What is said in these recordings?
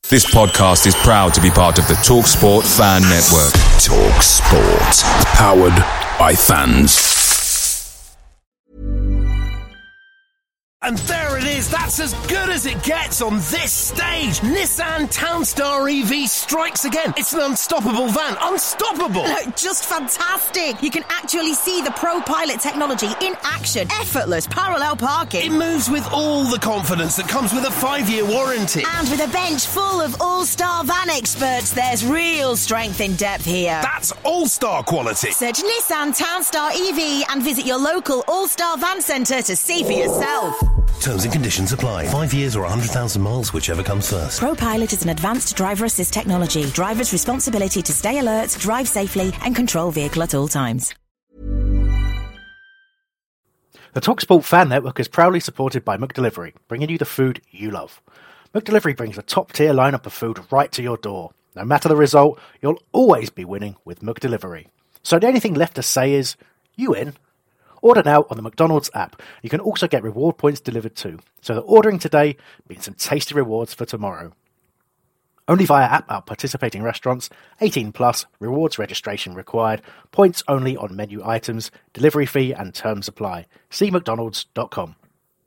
This podcast is proud to be part of the TalkSport Fan Network. TalkSport. Powered by fans. And there it is, that's as good as it gets on this stage. Nissan Townstar EV strikes again. It's an unstoppable van, unstoppable. Just fantastic. You can actually see the ProPilot technology in action. Effortless parallel parking. It moves with all the confidence that comes with a 5-year warranty. And with a bench full of all-star van experts, there's real strength in depth here. That's all-star quality. Search Nissan Townstar EV and visit your local all-star van centre to see for yourself. Terms and conditions apply. 5 years or 100,000 miles, whichever comes first. ProPilot is an advanced driver assist technology. Driver's responsibility to stay alert, drive safely, and control vehicle at all times. The TalkSport Fan Network is proudly supported by McDelivery, bringing you the food you love. McDelivery brings a top-tier lineup of food right to your door. No matter the result, you'll always be winning with McDelivery. So the only thing left to say is, you in? Order now on the McDonald's app. You can also get reward points delivered too. So that ordering today means some tasty rewards for tomorrow. Only via app at participating restaurants. 18 plus. Rewards registration required. Points only on menu items. Delivery fee and terms apply. See mcdonalds.com.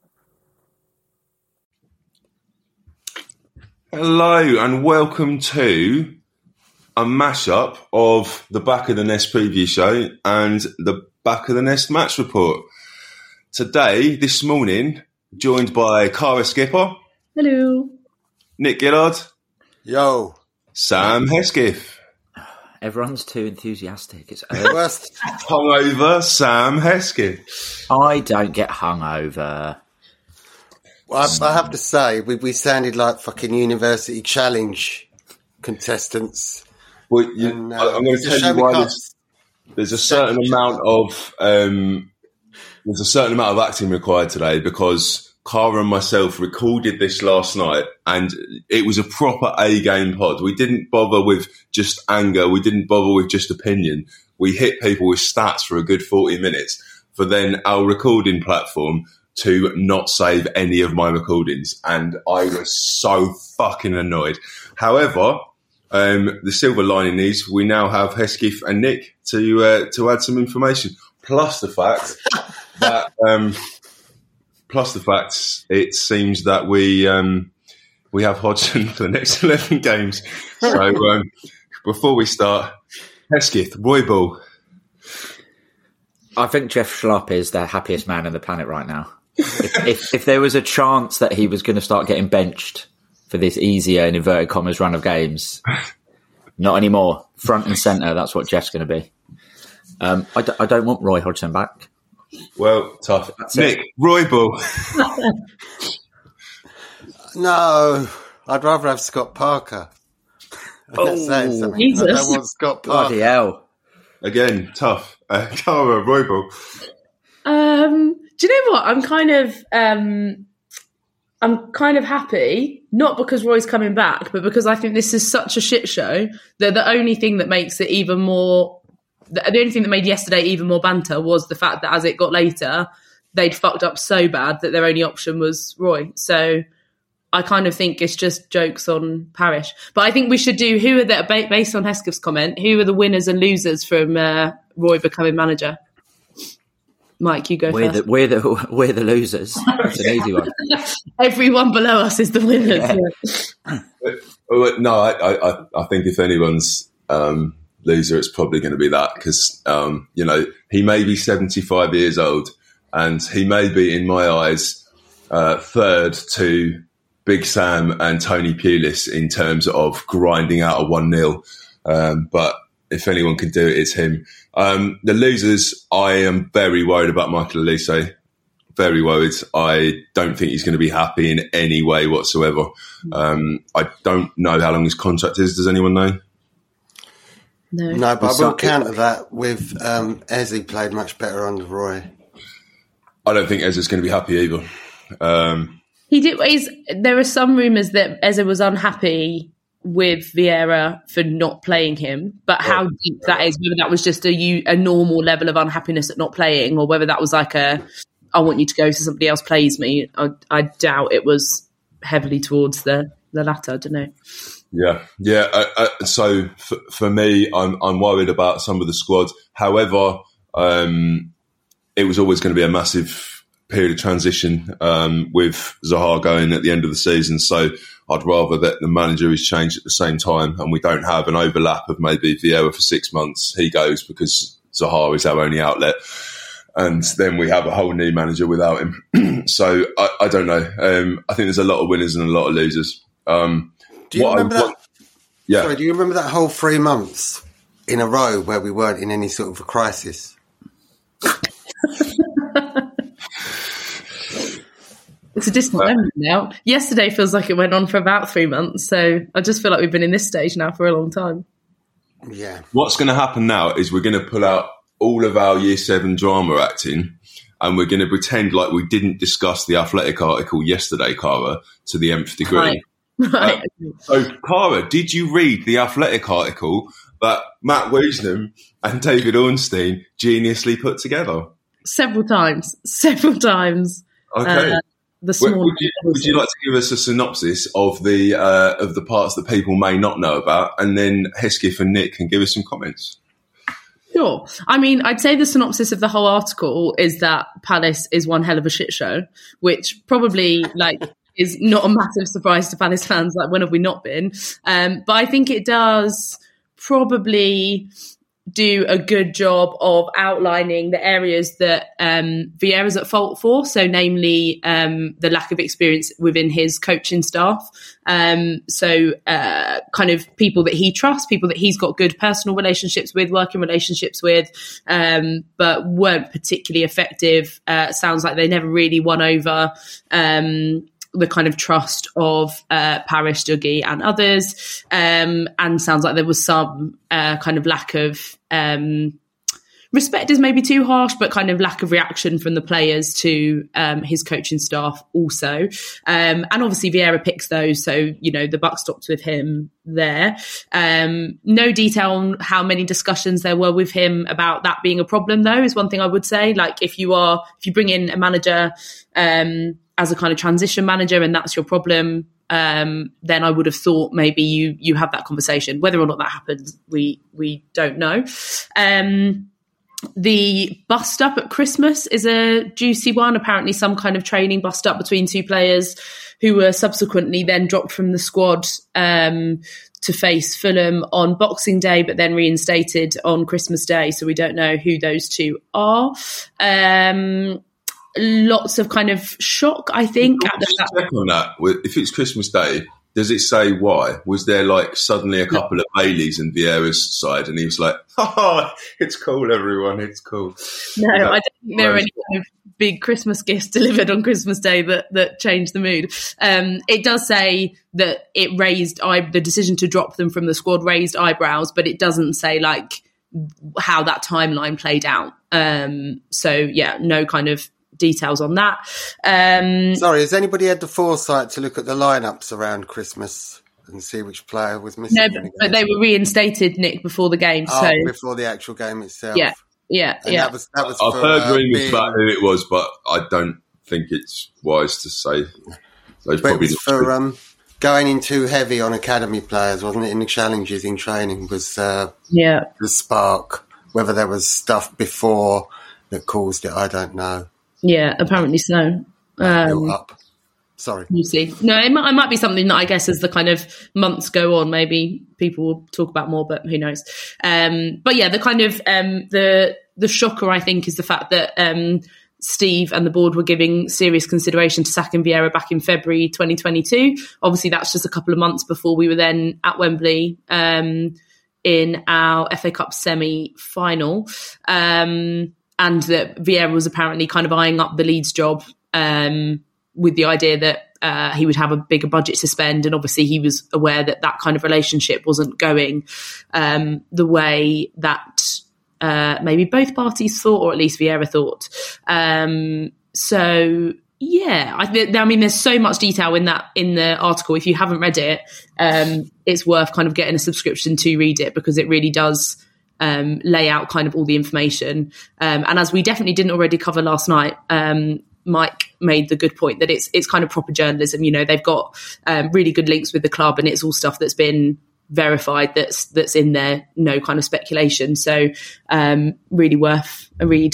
Hello and welcome to a mashup of the Back of the Nest preview show and the Back of the Nest match report. Today, this morning, joined by Cara Skipper. Hello. Nick Gillard. Yo. Sam Hesketh. Everyone's too enthusiastic. It's hungover Sam Hesketh. I don't get hungover. Well, I have to say, we sounded like fucking University Challenge contestants. Well, I'm going to tell you why there's a certain amount of acting required today because Cara and myself recorded this last night and it was a proper A-game pod. We didn't bother with just anger. We didn't bother with just opinion. We hit people with stats for a good 40 minutes for then our recording platform to not save any of my recordings. And I was so fucking annoyed. However, the silver lining is we now have Hesketh and Nick to add some information. Plus the fact it seems that we have Hodgson for the next 11 games. So before we start, Hesketh, Roybal. I think Jeff Schlupp is the happiest man on the planet right now. If there was a chance that he was going to start getting benched for this easier, in inverted commas, run of games, not anymore. Front and centre, that's what Jeff's going to be. I don't want Roy Hodgson back. Well, tough. Nick, Roybal. No, I'd rather have Scott Parker. That's saying something. Jesus. I don't want Scott Parker. Bloody hell. Again, tough. Cara, Roybal. Do you know what? I'm kind of happy, not because Roy's coming back, but because I think this is such a shit show that the only thing that makes it even more, the only thing that made yesterday even more banter was the fact that as it got later, they'd fucked up so bad that their only option was Roy. So I kind of think it's just jokes on Parish. But I think we should do, based on Hesketh's comment, who are the winners and losers from Roy becoming manager? Mike, you go first. We're the losers. It's an easy one. Everyone below us is the winners. Yeah. No, I think if anyone's loser, it's probably going to be that because, he may be 75 years old and he may be, in my eyes, third to Big Sam and Tony Pulis in terms of grinding out a 1-0. But if anyone can do it, it's him. The losers, I am very worried about Michael Olise. Very worried. I don't think he's going to be happy in any way whatsoever. I don't know how long his contract is. Does anyone know? No, but I will counter that with Eze played much better under Roy. I don't think Eze's going to be happy either. He did. There are some rumours that Eze was unhappy with Vieira for not playing him, but how deep that is, whether that was just a normal level of unhappiness at not playing, or whether that was like I want you to go so somebody else plays me. I doubt it was heavily towards the the latter. I don't know. Yeah. So for me, I'm worried about some of the squad. However, it was always going to be a massive period of transition with Zaha going at the end of the season. So I'd rather that the manager is changed at the same time and we don't have an overlap of maybe Vieira for 6 months. He goes because Zaha is our only outlet. And then we have a whole new manager without him. So I don't know. I think there's a lot of winners and a lot of losers. Do you remember that? Yeah. Sorry, do you remember that whole 3 months in a row where we weren't in any sort of a crisis? It's a distant memory now. Yesterday feels like it went on for about 3 months. So I just feel like we've been in this stage now for a long time. Yeah. What's going to happen now is we're going to pull out all of our Year 7 drama acting and we're going to pretend like we didn't discuss the Athletic article yesterday, Cara, to the nth degree. Right. So, Cara, did you read the Athletic article that Matt Wiesnam and David Ornstein geniusly put together? Several times. Okay. This morning. Would you like to give us a synopsis of the parts that people may not know about, and then Hesketh and Nick can give us some comments? Sure. I mean, I'd say the synopsis of the whole article is that Palace is one hell of a shit show, which probably is not a massive surprise to Palace fans. Like, when have we not been? But I think it does probably do a good job of outlining the areas that Vieira's at fault for. So namely, the lack of experience within his coaching staff. So kind of people that he trusts, people that he's got good personal relationships with, working relationships with, but weren't particularly effective. Sounds like they never really won over the kind of trust of Parish, Dougie and others. And sounds like there was some kind of lack of respect is maybe too harsh, but kind of lack of reaction from the players to his coaching staff also. And obviously Vieira picks those, so, you know, the buck stops with him there. No detail on how many discussions there were with him about that being a problem, though, is one thing I would say. Like, if you bring in a manager as a kind of transition manager and that's your problem, then I would have thought maybe you have that conversation. Whether or not that happens, we don't know. The bust up at Christmas is a juicy one. Apparently some kind of training bust up between two players who were subsequently then dropped from the squad to face Fulham on Boxing Day, but then reinstated on Christmas Day. So we don't know who those two are. Lots of kind of shock, I think. At the fact check on that. If it's Christmas Day, does it say why? Was there suddenly a couple of Baileys in Vieira's side and he was like, oh, it's cool, everyone, it's cool? No, I don't think there are any kind of big Christmas gifts delivered on Christmas Day that changed the mood. It does say that it raised the decision to drop them from the squad raised eyebrows, but it doesn't say how that timeline played out. So yeah, no kind of details on that. Sorry, has anybody had the foresight to look at the lineups around Christmas and see which player was missing? No, but they were reinstated, Nick, before the game. So before the actual game itself. Yeah. That was I've heard rumours about who it was, but I don't think it's wise to say. But it was for going in too heavy on academy players, wasn't it? In the challenges in training was the spark. Whether there was stuff before that caused it, I don't know. Yeah, apparently so. Sorry. You see. No, it might be something that I guess as the kind of months go on, maybe people will talk about more, but who knows. But yeah, the kind of the shocker, I think, is the fact that Steve and the board were giving serious consideration to sacking Vieira back in February 2022. Obviously, that's just a couple of months before we were then at Wembley in our FA Cup semi-final. And that Vieira was apparently kind of eyeing up the Leeds job with the idea that he would have a bigger budget to spend. And obviously he was aware that that kind of relationship wasn't going the way that maybe both parties thought, or at least Vieira thought. So, yeah, I mean, there's so much detail in the article. If you haven't read it, it's worth kind of getting a subscription to read it, because it really does lay out kind of all the information. And as we definitely didn't already cover last night, Mike made the good point that it's kind of proper journalism. You know, they've got really good links with the club, and it's all stuff that's been verified, that's in there, no kind of speculation. So really worth a read.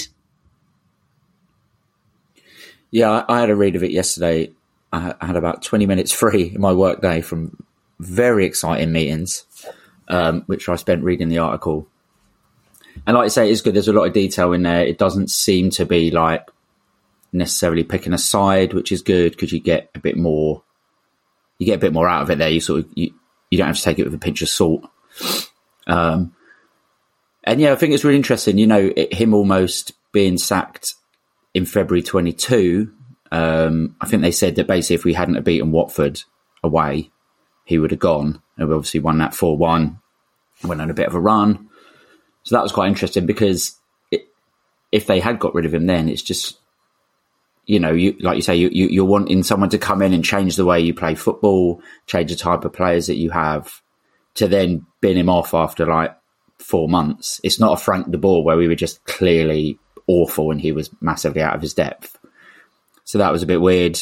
Yeah, I had a read of it yesterday. I had about 20 minutes free in my work day from very exciting meetings, which I spent reading the article. And like I say, it's good. There's a lot of detail in there. It doesn't seem to be like necessarily picking a side, which is good because you get a bit more out of it there. You don't have to take it with a pinch of salt. And yeah, I think it's really interesting, you know, him almost being sacked in February 22. I think they said that basically if we hadn't have beaten Watford away, he would have gone. And we obviously won that 4-1, went on a bit of a run. So that was quite interesting because if they had got rid of him then, it's just, you know, like you say, you're wanting someone to come in and change the way you play football, change the type of players that you have, to then bin him off after like 4 months. It's not a Frank de Boer where we were just clearly awful and he was massively out of his depth. So that was a bit weird,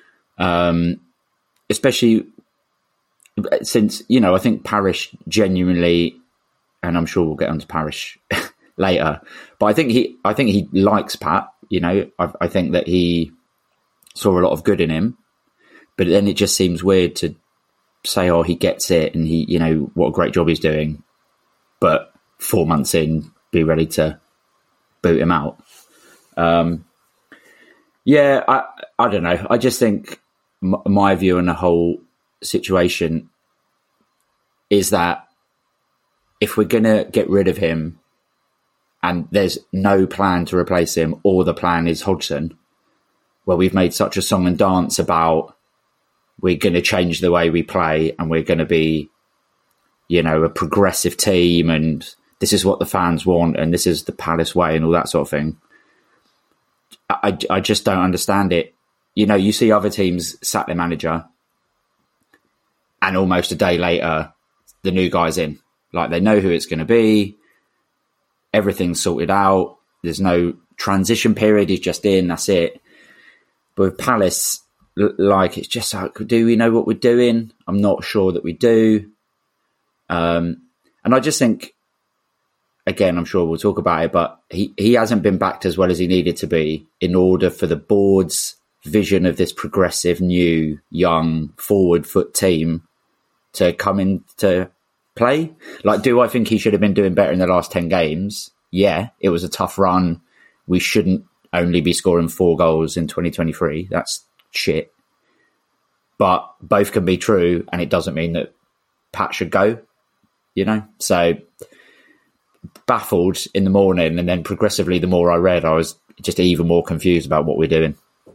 especially since, you know, I think Parish genuinely, and I'm sure we'll get onto Parish later, but I think he likes Pat. You know, I think that he saw a lot of good in him, but then it just seems weird to say, oh, he gets it and he, you know, what a great job he's doing, but 4 months in, be ready to boot him out. Yeah, I don't know. I just think my view on the whole situation is that if we're going to get rid of him and there's no plan to replace him, or the plan is Hodgson, well, we've made such a song and dance about we're going to change the way we play and we're going to be, you know, a progressive team and this is what the fans want and this is the Palace way and all that sort of thing. I just don't understand it. You know, you see other teams sack their manager and almost a day later, the new guy's in. Like, they know who it's going to be. Everything's sorted out. There's no transition period. He's just in. That's it. But with Palace, like, it's just like, do we know what we're doing? I'm not sure that we do. And I just think, again, I'm sure we'll talk about it, but he hasn't been backed as well as he needed to be in order for the board's vision of this progressive, new, young, forward foot team to come into play. Like, do I think he should have been doing better in the last 10 games? Yeah, it was a tough run. We shouldn't only be scoring 4 goals in 2023. That's shit. But both can be true, and it doesn't mean that Pat should go, you know? So baffled in the morning, and then progressively the more I read, I was just even more confused about what we're doing.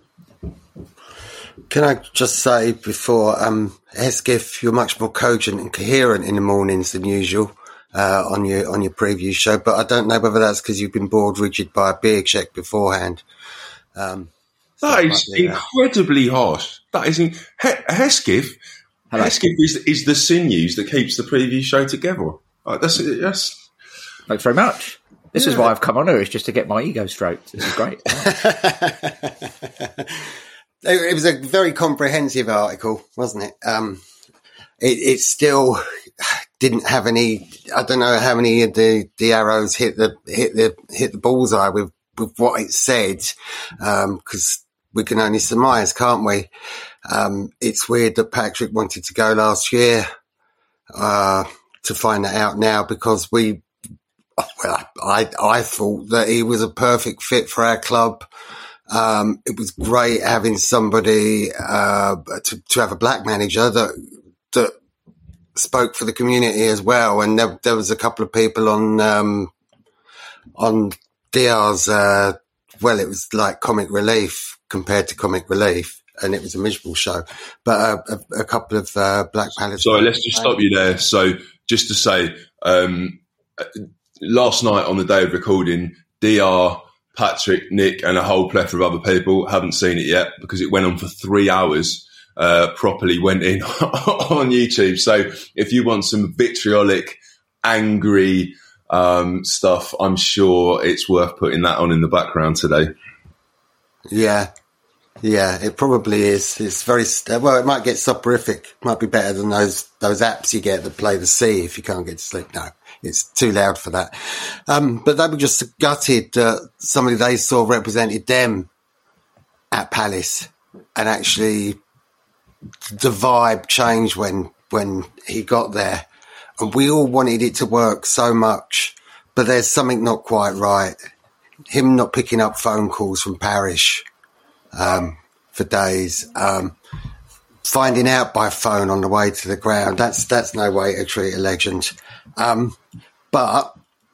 Can I just say before, Hesketh, you're much more cogent and coherent in the mornings than usual on your preview show, but I don't know whether that's because you've been bored rigid by a beer check beforehand. That is incredibly harsh. That is Hesketh. Hesketh is the sinews that keeps the preview show together. That's. Thanks very much. This is why I've come on here, is just to get my ego stroked. This is great. It was a very comprehensive article, wasn't it? It still didn't have any. I don't know how many of the arrows hit the bullseye with what it said, because we can only surmise, can't we? It's weird that Patrick wanted to go last year. To find that out now, because I thought that he was a perfect fit for our club. It was great having somebody to have a black manager that spoke for the community as well. And there was a couple of people on Diaz. Well, it was like comic relief compared to comic relief, and it was a miserable show. But a couple of black Palace. Sorry, let's just stop you there. So just to say, last night on the day of recording, DR, Patrick, Nick, and a whole plethora of other people haven't seen it yet because it went on for 3 hours. Properly went in on YouTube. So if you want some vitriolic, angry stuff, I'm sure it's worth putting that on in the background today. Yeah. Yeah, it probably is. It's very well. It might get soporific. It might be better than those apps you get that play the sea if you can't get to sleep. No, it's too loud for that. But they were just gutted. Somebody they saw represented them at Palace, and actually the vibe changed when he got there, and we all wanted it to work so much. But there's something not quite right. Him not picking up phone calls from Parish. For days, finding out by phone on the way to the ground, that's no way to treat a legend. But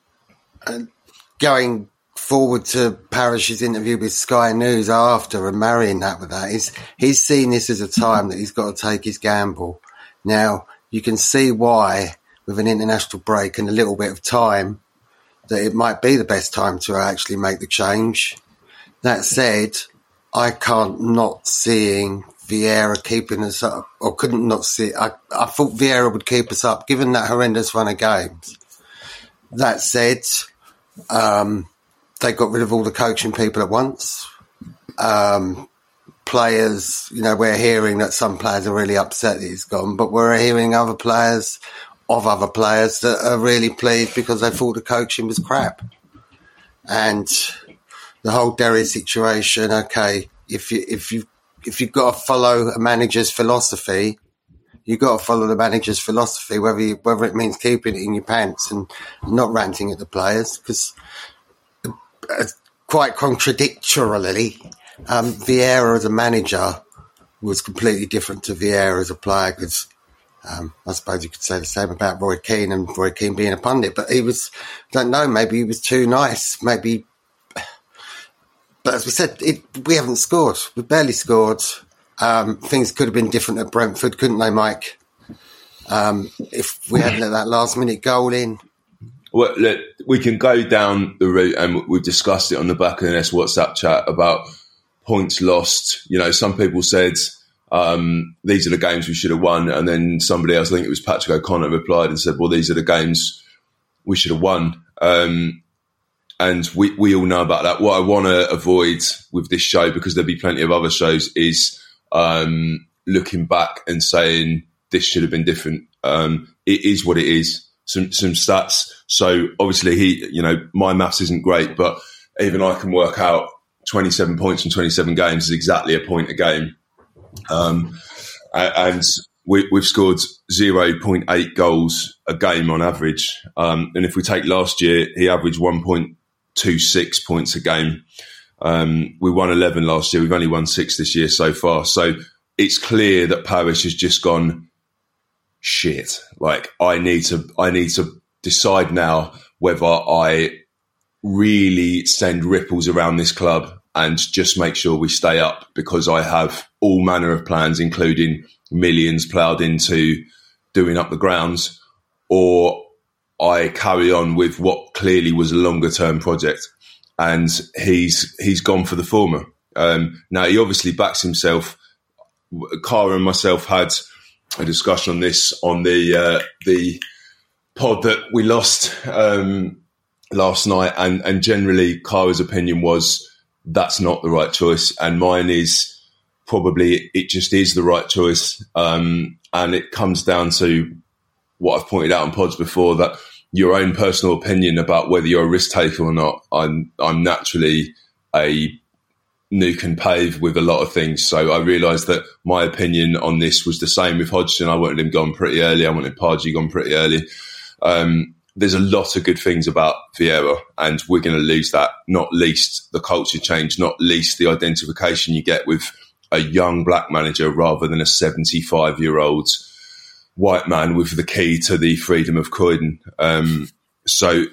going forward to Parish's interview with Sky News after and marrying that with that, he's seen this as a time that he's got to take his gamble. Now, you can see why, with an international break and a little bit of time, that it might be the best time to actually make the change. That said, I can't not seeing Vieira keeping us up, or couldn't not see. I thought Vieira would keep us up, given that horrendous run of games. That said, they got rid of all the coaching people at once. Players, we're hearing that some players are really upset that he's gone, but we're hearing other players that are really pleased because they thought the coaching was crap. And the whole Derry situation, okay, if you've got to follow a manager's philosophy, you've got to follow the manager's philosophy, whether it means keeping it in your pants and not ranting at the players, because quite contradictorily, Vieira as a manager was completely different to Vieira as a player, because I suppose you could say the same about Roy Keane and Roy Keane being a pundit, but he was, I don't know, maybe he was too nice, maybe. But as we said, we haven't scored. We barely scored. Things could have been different at Brentford, couldn't they, Mike? If we hadn't let that last-minute goal in. Well, look, we can go down the route, and we've discussed it on the back of the NS WhatsApp chat about points lost. Some people said these are the games we should have won, and then somebody else, I think it was Patrick O'Connor, replied and said, well, these are the games we should have won. And we all know about that. What I want to avoid with this show, because there'll be plenty of other shows, is looking back and saying this should have been different. It is what it is. Some stats. So obviously my maths isn't great, but even I can work out 27 points from 27 games is exactly a point a game. And we've scored 0.8 goals a game on average. And if we take last year, he averaged 1.26 points a game. We won 11 last year. We've only won 6 this year so far. So it's clear that Parish has just gone, shit. Like, I need to decide now whether I really send ripples around this club and just make sure we stay up, because I have all manner of plans, including millions ploughed into doing up the grounds, or I carry on with what clearly was a longer term project. And he's gone for the former. Now, he obviously backs himself. Cara and myself had a discussion on this on the pod that we lost last night, and generally Cara's opinion was that's not the right choice, and mine is probably it just is the right choice. And it comes down to what I've pointed out on pods before, that your own personal opinion about whether you're a risk taker or not. I'm naturally a nuke and pave with a lot of things. So I realised that my opinion on this was the same with Hodgson. I wanted him gone pretty early. I wanted Pardew gone pretty early. There's a lot of good things about Vieira, and we're going to lose that, not least the culture change, not least the identification you get with a young black manager rather than a 75-year-old white man with the key to the freedom of Croydon. So,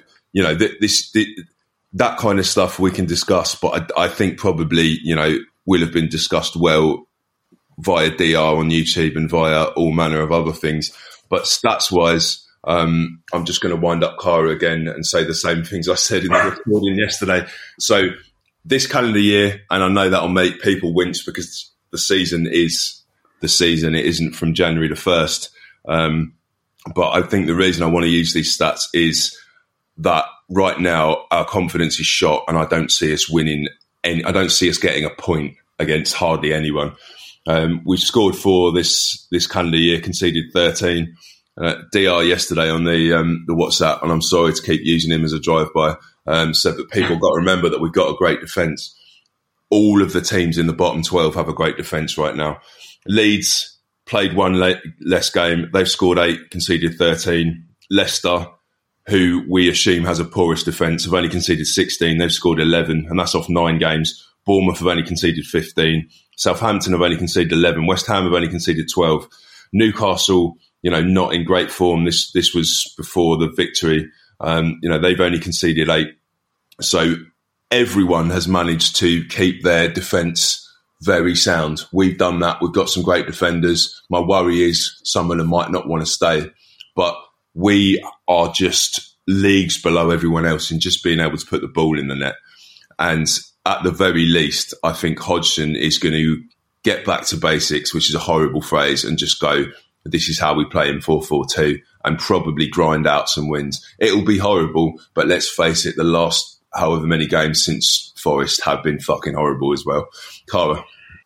that kind of stuff we can discuss, but I think probably, will have been discussed well via DR on YouTube and via all manner of other things. But stats-wise, I'm just going to wind up Cara again and say the same things I said in the recording yesterday. So this calendar year, and I know that'll make people wince because the season is the season. It isn't from January the 1st. But I think the reason I want to use these stats is that right now our confidence is shot, and I don't see us winning I don't see us getting a point against hardly anyone. We've scored 4 this calendar year, conceded 13. DR yesterday on the WhatsApp, and I'm sorry to keep using him as a drive-by, said that people got to remember that we've got a great defence. All of the teams in the bottom 12 have a great defence right now. Leeds played 1 less game. They've scored 8, conceded 13. Leicester, who we assume has a poorest defence, have only conceded 16. They've scored 11, and that's off 9 games. Bournemouth have only conceded 15. Southampton have only conceded 11. West Ham have only conceded 12. Newcastle, not in great form. This was before the victory. They've only conceded 8. So everyone has managed to keep their defence very sound. We've done that. We've got some great defenders. My worry is some of them might not want to stay, but we are just leagues below everyone else in just being able to put the ball in the net. And at the very least, I think Hodgson is going to get back to basics, which is a horrible phrase, and just go, this is how we play in 4-4-2, and probably grind out some wins. It'll be horrible, but let's face it, the last however many games since Forest have been fucking horrible as well. Cara.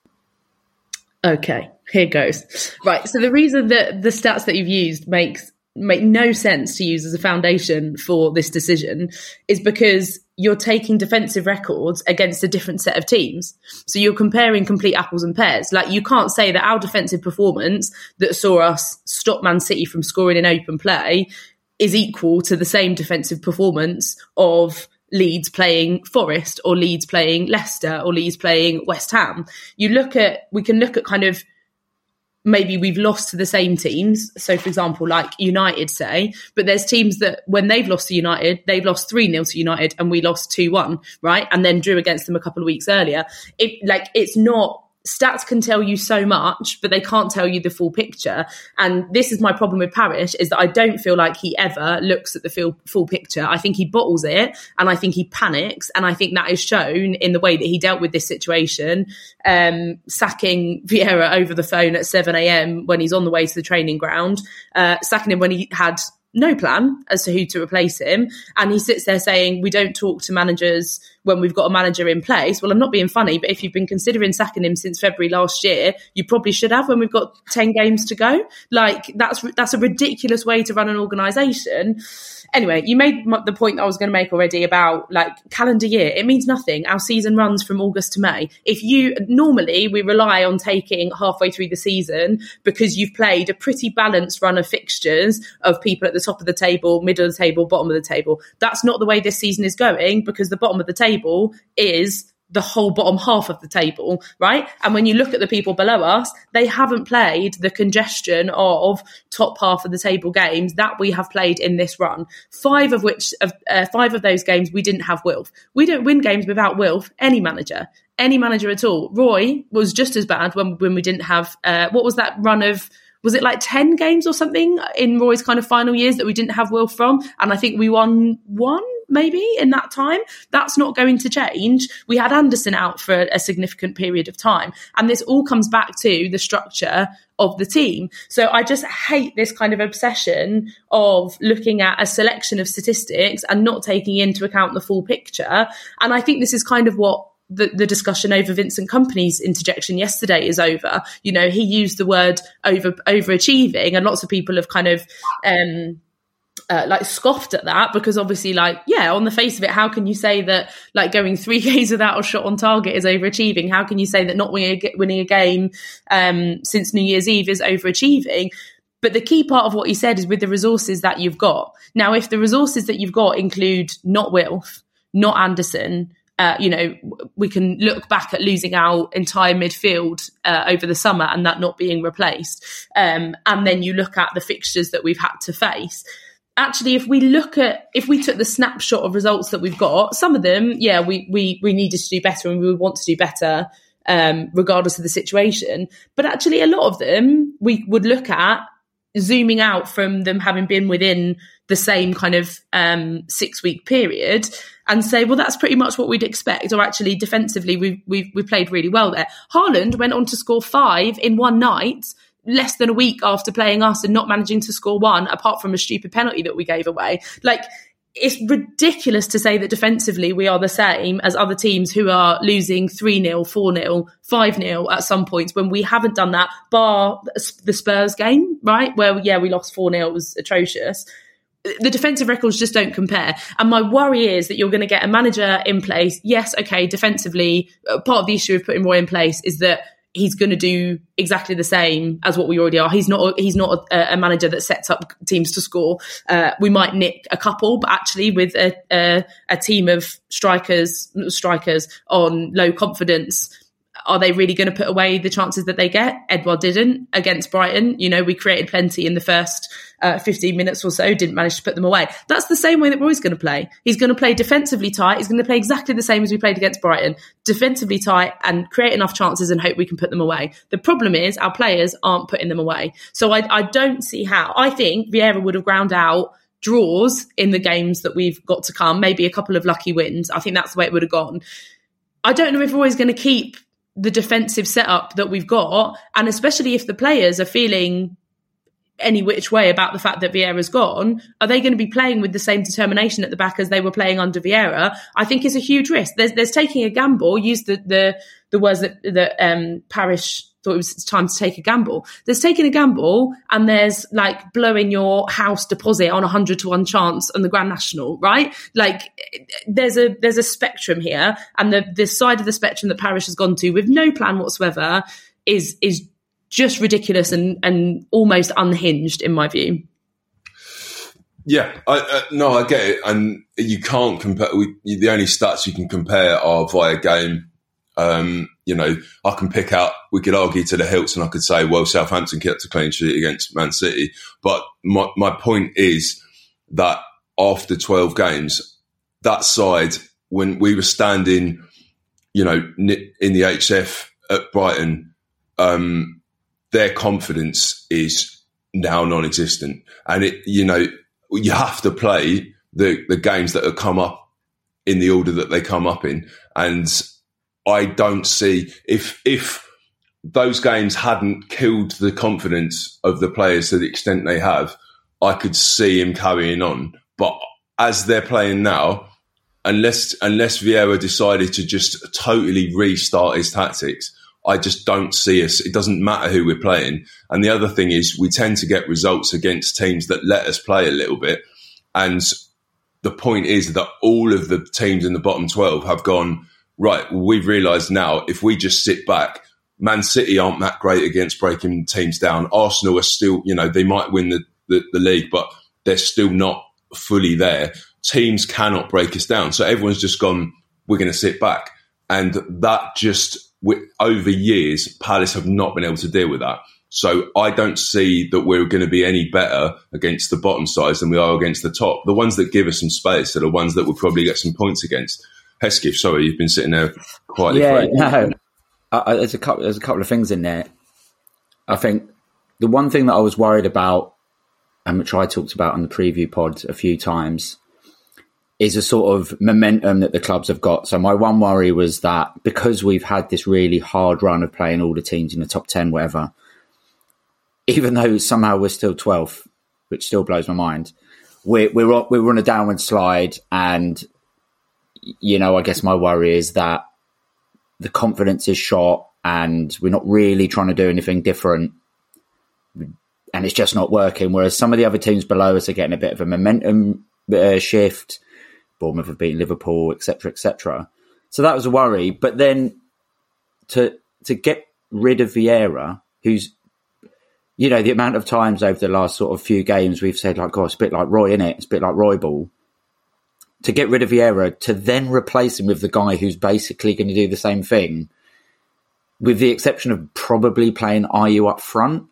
Okay, here goes. Right, so the reason that the stats that you've used make no sense to use as a foundation for this decision is because you're taking defensive records against a different set of teams. So you're comparing complete apples and pears. Like, you can't say that our defensive performance that saw us stop Man City from scoring in open play is equal to the same defensive performance of Leeds playing Forest, or Leeds playing Leicester, or Leeds playing West Ham. We can look at kind of, maybe we've lost to the same teams. So, for example, like United, say, but there's teams that when they've lost to United, they've lost 3-0 to United and we lost 2-1, right? And then drew against them a couple of weeks earlier. It's not, stats can tell you so much, but they can't tell you the full picture. And this is my problem with Parish, is that I don't feel like he ever looks at the full picture. I think he bottles it, and I think he panics, and I think that is shown in the way that he dealt with this situation, sacking Vieira over the phone at 7 a.m. when he's on the way to the training ground, sacking him when he had no plan as to who to replace him. And he sits there saying, we don't talk to managers when we've got a manager in place. Well, I'm not being funny, but if you've been considering sacking him since February last year, you probably should have when we've got 10 games to go. Like, that's a ridiculous way to run an organisation. Anyway, you made the point that I was going to make already about, like, calendar year. It means nothing. Our season runs from August to May. Normally we rely on taking halfway through the season because you've played a pretty balanced run of fixtures of people at the top of the table, middle of the table, bottom of the table. That's not the way this season is going, because the bottom of the table is the whole bottom half of the table, right? And when you look at the people below us, they haven't played the congestion of top half of the table games that we have played in this run. 5 of those games we didn't have Wilf. We don't win games without Wilf, any manager at all. Roy was just as bad when we didn't have, what was that run of, was it like 10 games or something in Roy's kind of final years that we didn't have Wilf from? And I think we won 1 maybe in that time. That's not going to change. We had Anderson out for a significant period of time. And this all comes back to the structure of the team. So I just hate this kind of obsession of looking at a selection of statistics and not taking into account the full picture. And I think this is kind of what the discussion over Vincent Kompany's interjection yesterday is over. You know, he used the word overachieving, and lots of people have kind of like scoffed at that, because obviously, like, yeah, on the face of it, how can you say that like going 3 games without a shot on target is overachieving? How can you say that not winning a game since New Year's Eve is overachieving? But the key part of what he said is with the resources that you've got. Now, if the resources that you've got include not Wilf, not Anderson, we can look back at losing our entire midfield over the summer and that not being replaced. And then you look at the fixtures that we've had to face. Actually, if we took the snapshot of results that we've got, some of them, yeah, we needed to do better and we would want to do better regardless of the situation. But actually, a lot of them we would look at zooming out from them having been within the same kind of 6-week period and say, well, that's pretty much what we'd expect. Or actually, defensively, we played really well there. Haaland went on to score 5 in one night, less than a week after playing us and not managing to score 1, apart from a stupid penalty that we gave away. Like, it's ridiculous to say that defensively we are the same as other teams who are losing 3-0, 4-0, 5-0 at some points when we haven't done that, bar the Spurs game, right? Where, we lost 4-0, it was atrocious. The defensive records just don't compare. And my worry is that you're going to get a manager in place. Yes, okay, defensively, part of the issue of putting Roy in place is that he's going to do exactly the same as what we already are. He's not a manager that sets up teams to score. We might nick a couple, but actually with a team of strikers on low confidence, are they really going to put away the chances that they get? Edouard didn't against Brighton. We created plenty in the first 15 minutes or so, didn't manage to put them away. That's the same way that Roy's going to play. He's going to play defensively tight. He's going to play exactly the same as we played against Brighton. Defensively tight and create enough chances and hope we can put them away. The problem is our players aren't putting them away. So I don't see how. I think Vieira would have ground out draws in the games that we've got to come, maybe a couple of lucky wins. I think that's the way it would have gone. I don't know if Roy's going to keep the defensive setup that we've got, and especially if the players are feeling any which way about the fact that Vieira's gone, are they going to be playing with the same determination at the back as they were playing under Vieira? I think it's a huge risk. There's taking a gamble. Use the words that Parish thought it was time to take a gamble. There's taking a gamble, and there's like blowing your house deposit on 100-1 chance on the Grand National, right? Like there's a spectrum here, and the side of the spectrum that Parish has gone to with no plan whatsoever is just ridiculous and almost unhinged in my view. Yeah, I get it, and you can't compare. The only stats you can compare are via game. I can pick out, we could argue to the hilts and I could say, well, Southampton kept a clean sheet against Man City. But my point is that after 12 games, that side, when we were standing, in the HF at Brighton, their confidence is now non-existent. And you have to play the games that have come up in the order that they come up in. And I don't see, if those games hadn't killed the confidence of the players to the extent they have, I could see him carrying on. But as they're playing now, unless Vieira decided to just totally restart his tactics, I just don't see us. It doesn't matter who we're playing. And the other thing is we tend to get results against teams that let us play a little bit. And the point is that all of the teams in the bottom 12 have gone, right, we've realised now if we just sit back, Man City aren't that great against breaking teams down. Arsenal are still, they might win the league, but they're still not fully there. Teams cannot break us down. So everyone's just gone, we're going to sit back. And that just, over years, Palace have not been able to deal with that. So I don't see that we're going to be any better against the bottom sides than we are against the top. The ones that give us some space are the ones that we'll probably get some points against. Hesketh, sorry, you've been sitting there quietly. Yeah, no. There's a couple of things in there. I think the one thing that I was worried about, and which I talked about on the preview pod a few times, is a sort of momentum that the clubs have got. So my one worry was that because we've had this really hard run of playing all the teams in the top 10, whatever, even though somehow we're still 12th, which still blows my mind, we're on a downward slide. And, I guess my worry is that the confidence is shot and we're not really trying to do anything different. And it's just not working. Whereas some of the other teams below us are getting a bit of a momentum shift. Bournemouth have beaten Liverpool, etc., etc. So that was a worry. But then to get rid of Vieira, who's, the amount of times over the last sort of few games we've said, like, God, it's a bit like Roy, innit? It's a bit like Roy Ball. To get rid of Vieira, to then replace him with the guy who's basically going to do the same thing, with the exception of probably playing Ayew up front.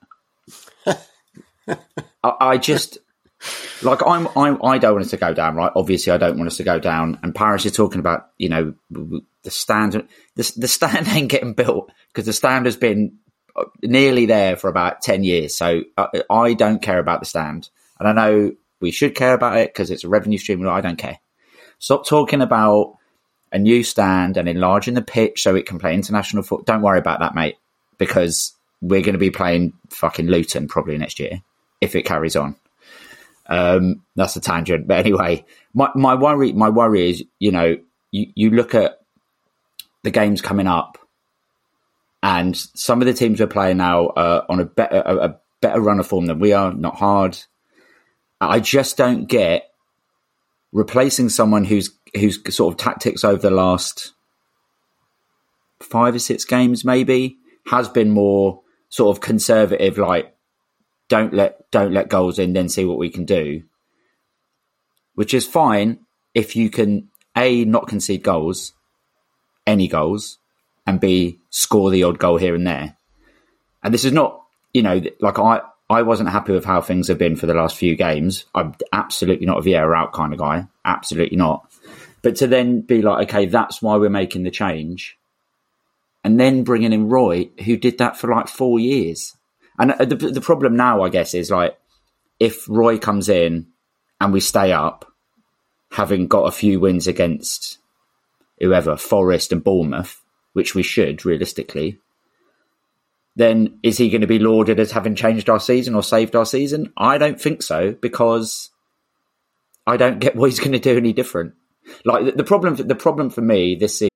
I just, like, I don't want us to go down, right? Obviously, I don't want us to go down. And Parish is talking about, the stand. The stand ain't getting built because the stand has been nearly there for about 10 years. So I don't care about the stand. And I know we should care about it because it's a revenue stream. I don't care. Stop talking about a new stand and enlarging the pitch so it can play international football. Don't worry about that, mate, because we're going to be playing fucking Luton probably next year if it carries on. That's a tangent. But anyway, my worry is, you look at the games coming up, and some of the teams we're playing now are on a better run of form than we are. Not hard. I just don't get replacing someone who's sort of tactics over the last 5 or 6 games maybe has been more sort of conservative, like don't let goals in, then see what we can do. Which is fine if you can A, not concede goals, any goals, and B, score the odd goal here and there. And this is not, like I wasn't happy with how things have been for the last few games. I'm absolutely not a Vieira out kind of guy. Absolutely not. But to then be like, okay, that's why we're making the change. And then bringing in Roy, who did that for like 4 years. And the problem now, I guess, is like, if Roy comes in and we stay up, having got a few wins against whoever, Forest and Bournemouth, which we should, realistically, then is he going to be lauded as having changed our season or saved our season? I don't think so, because I don't get what he's going to do any different. Like the problem for me this season.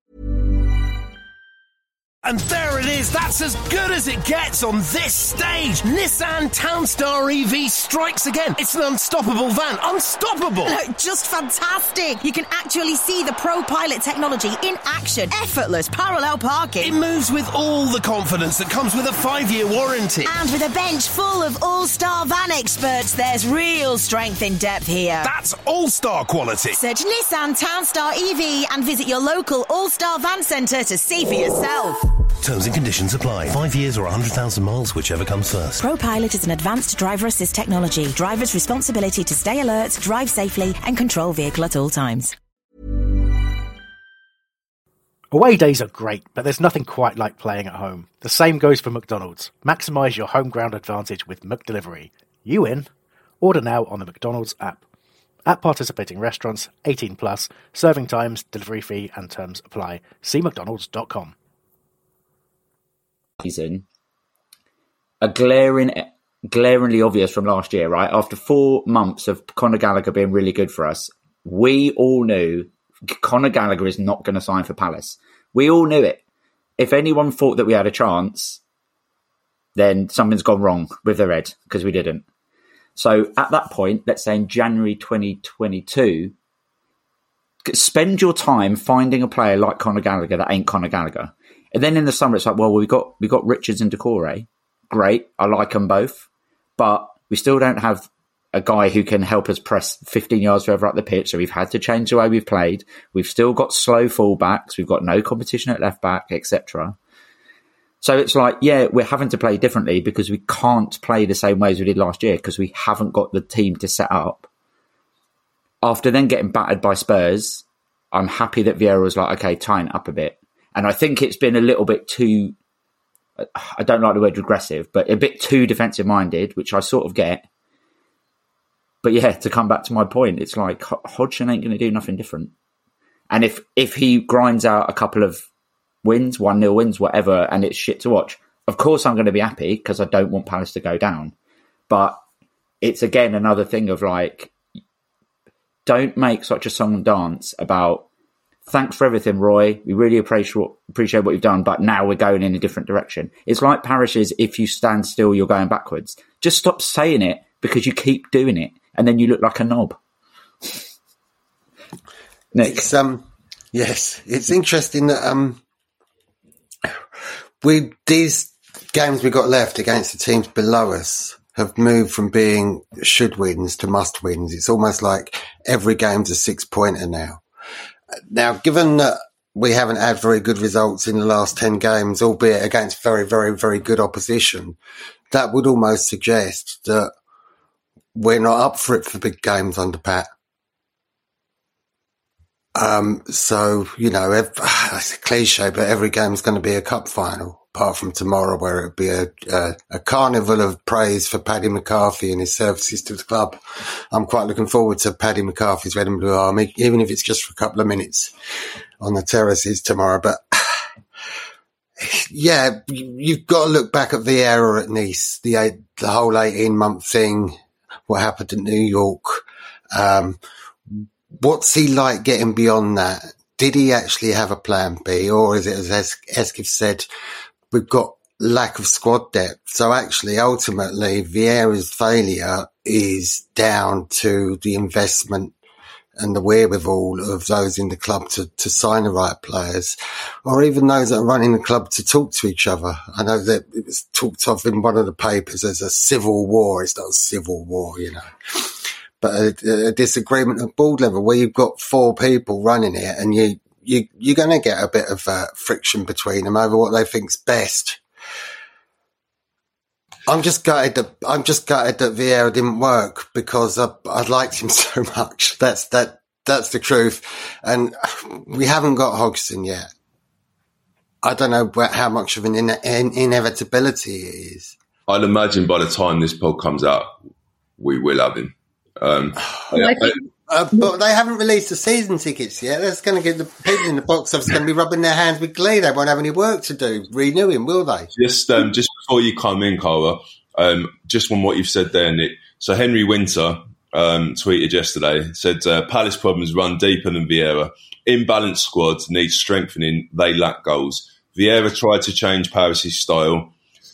And there it is, that's as good as it gets on this stage. Nissan Townstar EV strikes again. It's an unstoppable van, unstoppable. Just fantastic. You can actually see the ProPilot technology in action. Effortless parallel parking. It moves with all the confidence that comes with a 5-year warranty. And with a bench full of all-star van experts, there's real strength in depth here. That's all-star quality. Search Nissan Townstar EV and visit your local all-star van centre to see for yourself. Terms and conditions apply. 5 years or 100,000 miles, whichever comes first. ProPilot is an advanced driver assist technology. Driver's responsibility to stay alert, drive safely, and control vehicle at all times. Away days are great, but there's nothing quite like playing at home. The same goes for McDonald's. Maximise your home ground advantage with McDelivery. You in? Order now on the McDonald's app. At participating restaurants, 18 plus, serving times, delivery fee and terms apply. See mcdonalds.com. Season, a glaringly obvious from last year, right? After 4 months of Conor Gallagher being really good for us, we all knew Conor Gallagher is not going to sign for Palace. We all knew it. If anyone thought that we had a chance, then something's gone wrong with the Red, because we didn't. So at that point, let's say in January 2022, spend your time finding a player like Conor Gallagher that ain't Conor Gallagher. And then in the summer, it's like, well, we got Richards and Doucouré. Great. I like them both. But we still don't have a guy who can help us press 15 yards further up the pitch. So we've had to change the way we've played. We've still got slow fullbacks. We've got no competition at left back, etc. So it's like, yeah, we're having to play differently because we can't play the same way as we did last year because we haven't got the team to set up. After then getting battered by Spurs, I'm happy that Vieira was like, okay, tighten up a bit. And I think it's been a little bit too, I don't like the word regressive, but a bit too defensive-minded, which I sort of get. But yeah, to come back to my point, it's like Hodgson ain't going to do nothing different. And if he grinds out a couple of wins, 1-0 wins, whatever, and it's shit to watch, of course I'm going to be happy because I don't want Palace to go down. But it's, again, another thing of like, don't make such a song and dance about, thanks for everything, Roy. We really appreciate what you've done, but now we're going in a different direction. It's like Parish's, if you stand still, you're going backwards. Just stop saying it because you keep doing it, and then you look like a knob. Nick? Yes, it's interesting that with these games we got left against the teams below us have moved from being should wins to must wins. It's almost like every game's a 6-pointer now. Now, given that we haven't had very good results in the last 10 games, albeit against very, very, very good opposition, that would almost suggest that we're not up for it for big games under Pat. So, it's a cliche, but every game's going to be a cup final, apart from tomorrow where it'll be a carnival of praise for Paddy McCarthy and his services to the club. I'm quite looking forward to Paddy McCarthy's Red and Blue Army, even if it's just for a couple of minutes on the terraces tomorrow. But yeah, you've got to look back at Vieira at Nice, the whole 18-month thing. what happened in New York. What's he like getting beyond that? Did he actually have a plan B, or is it, as Eskif said, we've got lack of squad depth? So actually, ultimately, Vieira's failure is down to the investment and the wherewithal of those in the club to sign the right players, or even those that are running the club to talk to each other. I know that it was talked of in one of the papers as a civil war. It's not a civil war, but a disagreement at board level where you've got 4 people running it, and you're going to get a bit of friction between them over what they think's best. I'm just gutted that Vieira didn't work, because I liked him so much. That's the truth. And we haven't got Hodgson yet. I don't know how much of an inevitability it is. I'd imagine by the time this pod comes out, we will have him. But they haven't released the season tickets yet. That's going to get the people in the box office going to be rubbing their hands with glee. They won't have any work to do. Renew him, will they? Just before you come in, Carla, just on what you've said there, Nick. So Henry Winter tweeted yesterday, said Palace problems run deeper than Vieira. Imbalanced squad needs strengthening. They lack goals. Vieira tried to change Palace's style.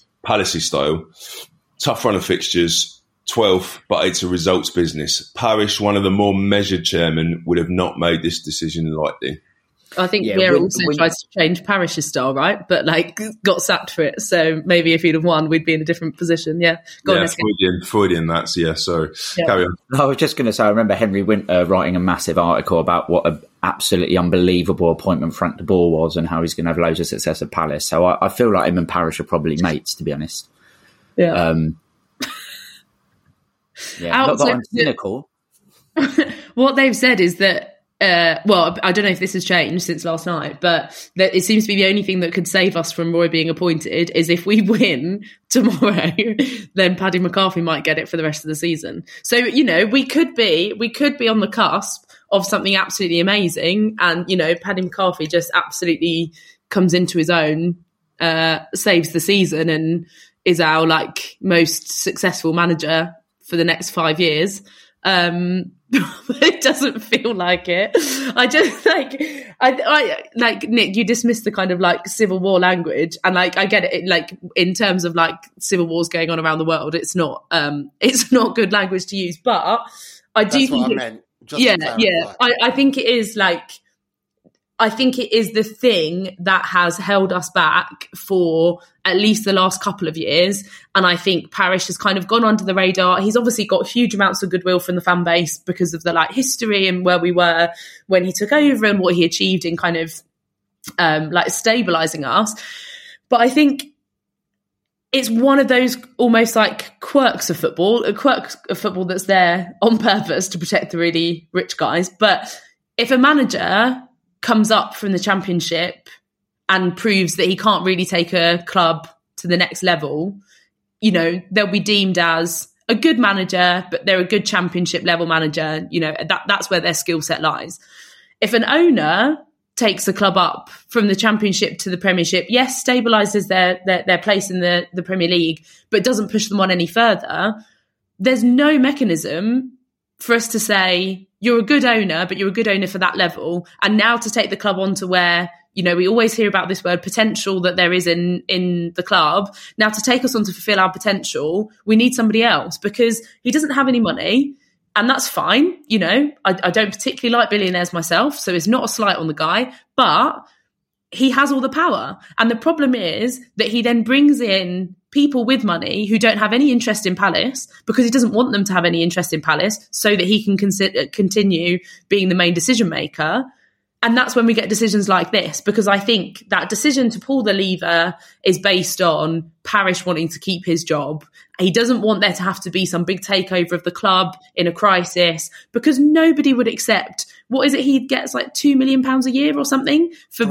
Tough run of fixtures. 12th, but it's a results business. Parish, one of the more measured chairmen, would have not made this decision lightly. I think Vieira also tried to change Parish's style, right? But got sacked for it. So maybe if he'd have won, we'd be in a different position. Yeah, Freudian. That's So carry on. I was just going to say, I remember Henry Winter writing a massive article about what an absolutely unbelievable appointment Frank de Boer was, and how he's going to have loads of success at Palace. So I feel like him and Parish are probably mates, to be honest. Yeah. Not that I'm cynical. What they've said is that, I don't know if this has changed since last night, but that it seems to be the only thing that could save us from Roy being appointed is if we win tomorrow, then Paddy McCarthy might get it for the rest of the season. So, we could be on the cusp of something absolutely amazing, and, Paddy McCarthy just absolutely comes into his own, saves the season, and is our most successful manager for the next 5 years. It doesn't feel like it. I just I Nick, you dismissed the kind of civil war language, and I get it. In terms of civil wars going on around the world, it's not good language to use. But I do think I think it is I think it is the thing that has held us back for at least the last couple of years. And I think Parish has kind of gone under the radar. He's obviously got huge amounts of goodwill from the fan base because of the history and where we were when he took over and what he achieved in kind of stabilizing us. But I think it's one of those almost quirks of football that's there on purpose to protect the really rich guys. But if a manager comes up from the Championship and proves that he can't really take a club to the next level, they'll be deemed as a good manager, but they're a good Championship level manager. That's where their skill set lies. If an owner takes a club up from the Championship to the Premiership, yes, stabilises their place in the Premier League, but doesn't push them on any further, there's no mechanism for us to say, you're a good owner, but you're a good owner for that level. And now to take the club on to where, we always hear about this word potential that there is in the club. Now to take us on to fulfill our potential, we need somebody else, because he doesn't have any money, and that's fine. I don't particularly like billionaires myself, so it's not a slight on the guy, but he has all the power. And the problem is that he then brings in people with money who don't have any interest in Palace, because he doesn't want them to have any interest in Palace, so that he can continue being the main decision maker. And that's when we get decisions like this, because I think that decision to pull the lever is based on Parish wanting to keep his job. He doesn't want there to have to be some big takeover of the club in a crisis, because nobody would accept, what is it, he gets $2 million a year or something for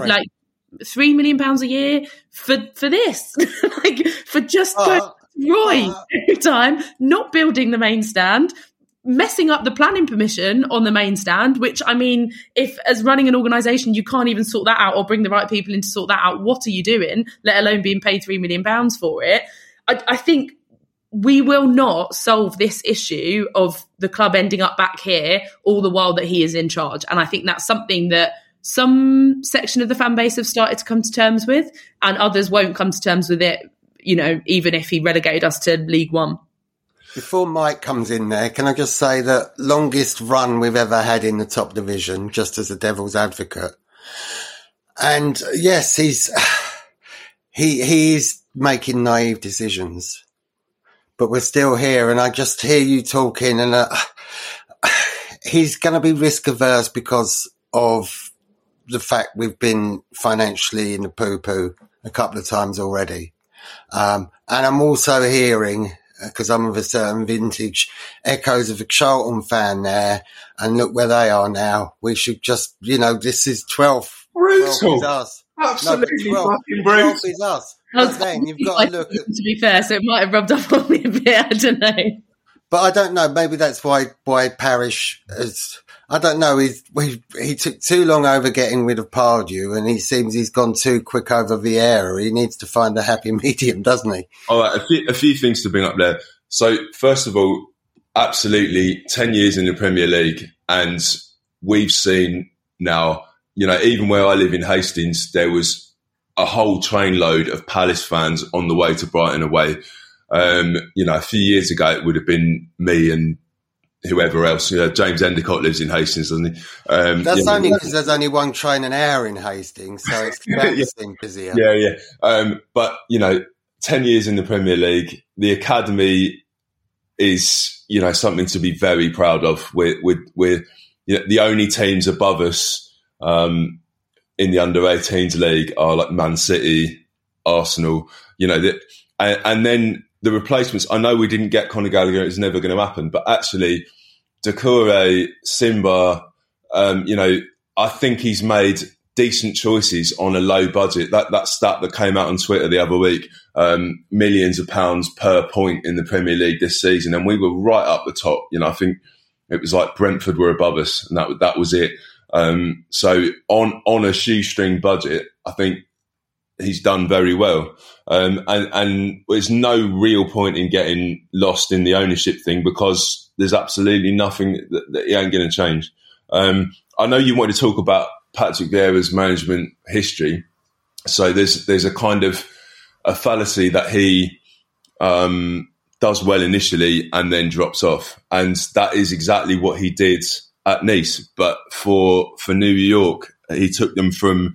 £3 million a year for this, for just Roy every time, not building the main stand, messing up the planning permission on the main stand, which, if as running an organisation you can't even sort that out or bring the right people in to sort that out, what are you doing, let alone being paid £3 million for it? I think we will not solve this issue of the club ending up back here all the while that he is in charge. And I think that's something that some section of the fan base have started to come to terms with, and others won't come to terms with it, even if he relegated us to League One. Before Mike comes in there, can I just say that longest run we've ever had in the top division, just as a devil's advocate. And yes, he's making naive decisions, but we're still here. And I just hear you talking, and he's going to be risk averse because of the fact we've been financially in the poo-poo a couple of times already. And I'm also hearing, because I'm of a certain vintage, echoes of a Charlton fan there, and look where they are now. We should just, this is 12. Brutal. 12 is us. Absolutely no, 12, fucking brutal. 12 is us. But then you've got to look at... To be fair, so it might have rubbed off on me a bit, I don't know. But I don't know, maybe that's why Parish has... I don't know, he took too long over getting rid of Pardew, and he seems he's gone too quick over Vieira. He needs to find a happy medium, doesn't he? All right, a few things to bring up there. So, first of all, absolutely 10 years in the Premier League, and we've seen now, even where I live in Hastings, there was a whole trainload of Palace fans on the way to Brighton away. A few years ago, it would have been me and whoever else. James Endicott lives in Hastings, doesn't he? That's only because there's only one train an hour in Hastings, so it's getting busier. Yeah. But 10 years in the Premier League, the academy is something to be very proud of. We're the only teams above us in the under 18s league are like Man City, Arsenal. And then the replacements, I know we didn't get Conor Gallagher, it's never going to happen, but actually, Doucouré, Simba, I think he's made decent choices on a low budget. That stat that came out on Twitter the other week, millions of pounds per point in the Premier League this season, and we were right up the top. I think it was like Brentford were above us, and that was it. So on a shoestring budget, I think he's done very well. And there's no real point in getting lost in the ownership thing, because there's absolutely nothing that he ain't going to change. I know you want to talk about Patrick Vieira's management history. So there's a kind of a fallacy that he does well initially and then drops off. And that is exactly what he did at Nice. But for New York, he took them from...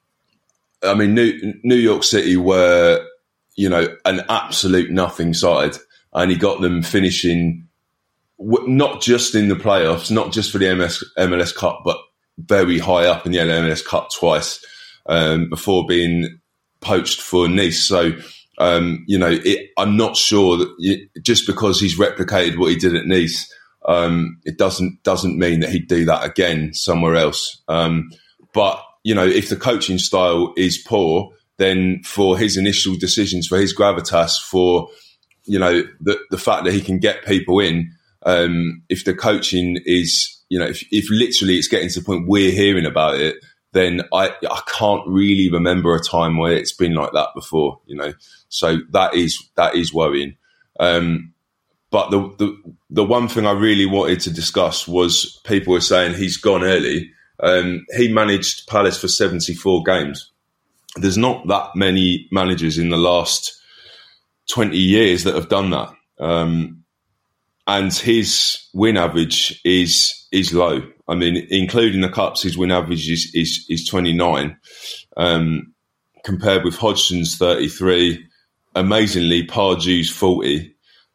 New York City were, an absolute nothing side, and he got them finishing not just in the playoffs, not just for the MLS Cup, but very high up in the MLS Cup twice before being poached for Nice. So, I'm not sure that just because he's replicated what he did at Nice, it doesn't mean that he'd do that again somewhere else. But if the coaching style is poor, then for his initial decisions, for his gravitas, for, the fact that he can get people in, if the coaching is, if literally it's getting to the point we're hearing about it, then I can't really remember a time where it's been like that before, So that is worrying. But the one thing I really wanted to discuss was people were saying he's gone early. He managed Palace for 74 games. There's not that many managers in the last 20 years that have done that. And his win average is low. Including the cups, his win average is 29, compared with Hodgson's 33. Amazingly, Pardew's 40.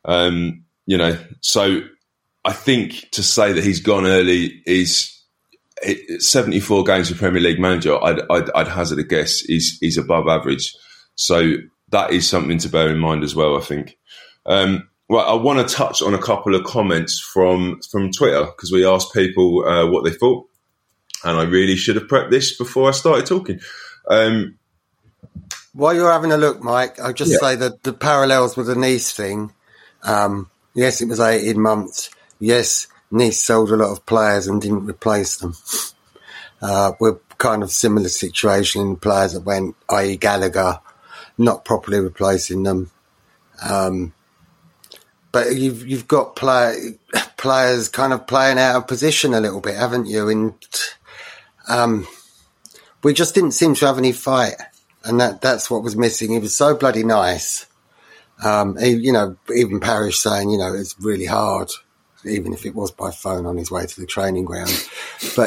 So I think to say that he's gone early is 74 games for Premier League manager. I'd hazard a guess is above average. So that is something to bear in mind as well, I think. Right, I want to touch on a couple of comments from Twitter, because we asked people what they thought, and I really should have prepped this before I started talking. While you're having a look, Mike, I'll just say that the parallels with the Nice thing, yes, it was 18 months. Yes, Nice sold a lot of players and didn't replace them. We're kind of similar situation in players that went, i.e. Gallagher, not properly replacing them. but you've got players kind of playing out of position a little bit, haven't you? And we just didn't seem to have any fight, and that's what was missing. He was so bloody nice. Even Parish saying, it's really hard, even if it was by phone on his way to the training ground. But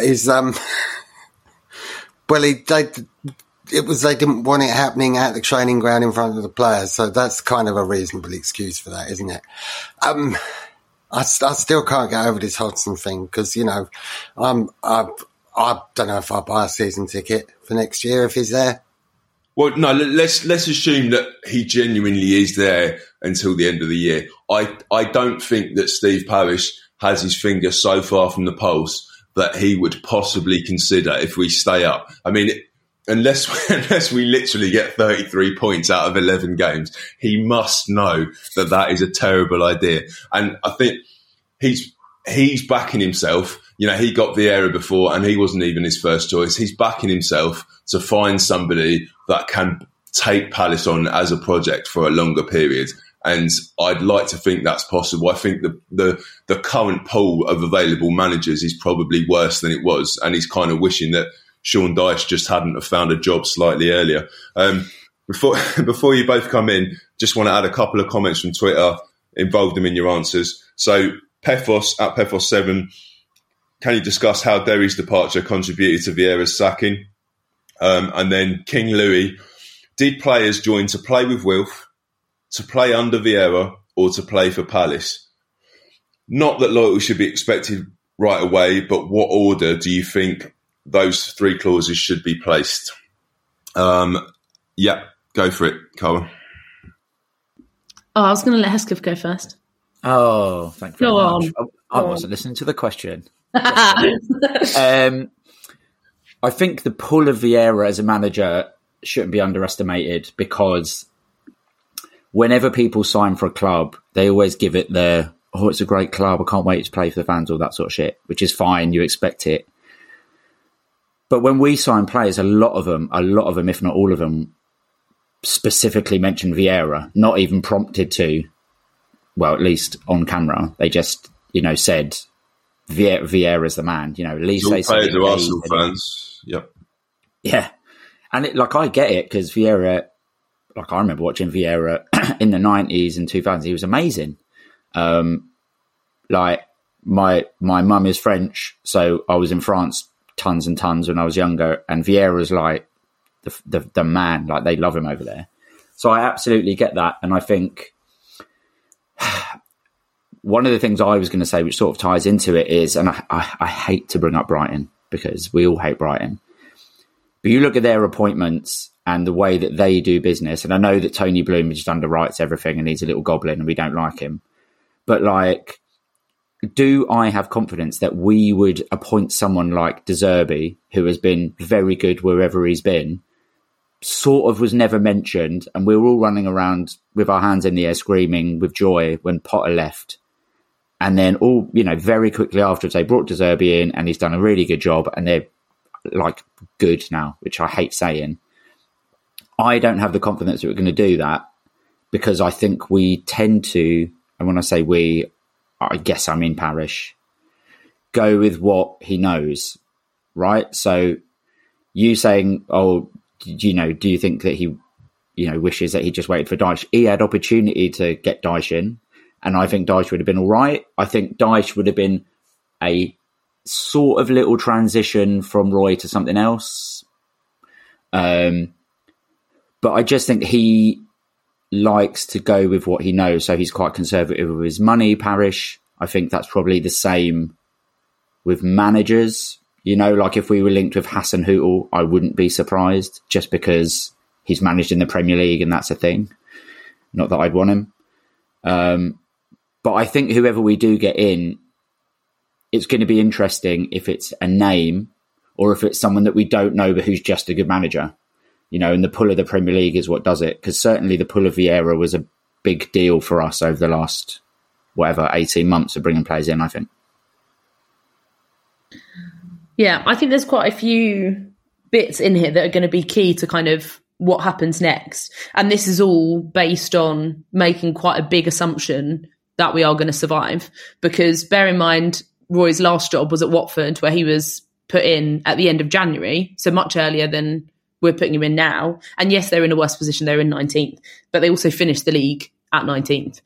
they didn't want it happening at the training ground in front of the players, so that's kind of a reasonable excuse for that, isn't it? I still can't get over this Hodgson thing because I don't know if I'll buy a season ticket for next year if he's there. Well, no, let's assume that he genuinely is there until the end of the year. I don't think that Steve Parish has his finger so far from the pulse that he would possibly consider if we stay up. I mean, unless we literally get 33 points out of 11 games, he must know that is a terrible idea. And I think he's backing himself. He got Vieira before and he wasn't even his first choice. He's backing himself to find somebody that can take Palace on as a project for a longer period. And I'd like to think that's possible. I think the current pool of available managers is probably worse than it was. And he's kind of wishing that Sean Dyche just hadn't have found a job slightly earlier. Before you both come in, just want to add a couple of comments from Twitter, involve them in your answers. So Pefos at Pefos7, can you discuss how Derry's departure contributed to Vieira's sacking? And then King Louis, did players join to play with Wilf, to play under Vieira, or to play for Palace? Not that loyalty should be expected right away, but what order do you think those three clauses should be placed? Yeah, go for it, Carl. Oh, I was going to let Hesketh go first. Oh, thank you very much. I wasn't listening to the question. I think the pull of Vieira as a manager shouldn't be underestimated because whenever people sign for a club, they always give it it's a great club, I can't wait to play for the fans, all that sort of shit, which is fine, you expect it. But when we sign players, a lot of them, if not all of them, specifically mention Vieira, not even prompted to, well, at least on camera. They just, said Vieira's the man. At least they say players are Arsenal fans. Yep. Yeah. And I get it because Vieira, I remember watching Vieira in the 90s and 2000s. He was amazing. My mum is French, so I was in France tons and tons when I was younger, and Vieira's like the man. Like, they love him over there. So I absolutely get that, and I think one of the things I was going to say, which sort of ties into it, is, and I hate to bring up Brighton because we all hate Brighton, but you look at their appointments and the way that they do business, and I know that Tony Bloom just underwrites everything and he's a little goblin and we don't like him, but do I have confidence that we would appoint someone like De Zerbi, who has been very good wherever he's been, sort of was never mentioned, and we were all running around with our hands in the air screaming with joy when Potter left. And then very quickly afterwards, they brought De Zerbi in and he's done a really good job, and they're good now, which I hate saying. I don't have the confidence that we're going to do that because I think we tend to, and when I say we, I guess I mean Parish, go with what he knows, right? So you saying, do you think that he, wishes that he just waited for Dyche? He had opportunity to get Dyche in, and I think Dyche would have been all right. I think Dyche would have been a sort of little transition from Roy to something else. But I just think he likes to go with what he knows, so he's quite conservative with his money, Parish. I think that's probably the same with managers. If we were linked with Hassan Hootel, I wouldn't be surprised, just because he's managed in the Premier League and that's a thing. Not that I'd want him. But I think whoever we do get in, it's going to be interesting if it's a name or if it's someone that we don't know but who's just a good manager. And the pull of the Premier League is what does it. Because certainly the pull of Vieira was a big deal for us over the last, 18 months of bringing players in, I think. Yeah, I think there's quite a few bits in here that are going to be key to kind of what happens next. And this is all based on making quite a big assumption that we are going to survive. Because bear in mind, Roy's last job was at Watford, where he was put in at the end of January, so much earlier than we're putting him in now. And yes, they're in a worse position. They're in 19th, but they also finished the league at 19th.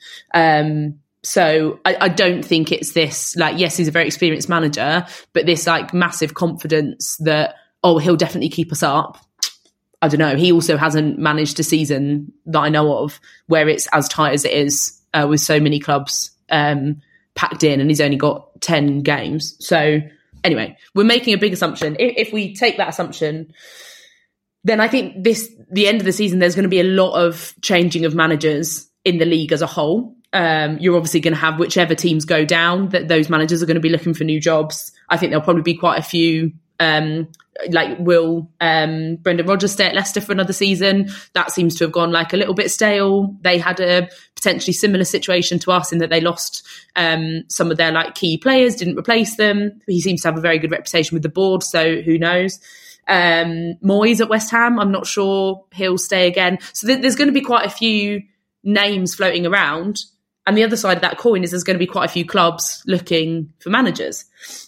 So I don't think it's this, like, yes, he's a very experienced manager, but this like massive confidence that, oh, he'll definitely keep us up. I don't know. He also hasn't managed a season that I know of where it's as tight as it is with so many clubs packed in, and he's only got 10 games. So anyway, we're making a big assumption. If we take that assumption, then I think the end of the season, there's going to be a lot of changing of managers in the league as a whole. You're obviously going to have whichever teams go down, that those managers are going to be looking for new jobs. I think there'll probably be quite a few, will Brendan Rodgers stay at Leicester for another season? That seems to have gone like a little bit stale. They had a potentially similar situation to us in that they lost some of their like key players, didn't replace them. He seems to have a very good reputation with the board, so who knows? Moyes at West Ham, I'm not sure he'll stay again. So there's going to be quite a few names floating around. And the other side of that coin is there's going to be quite a few clubs looking for managers.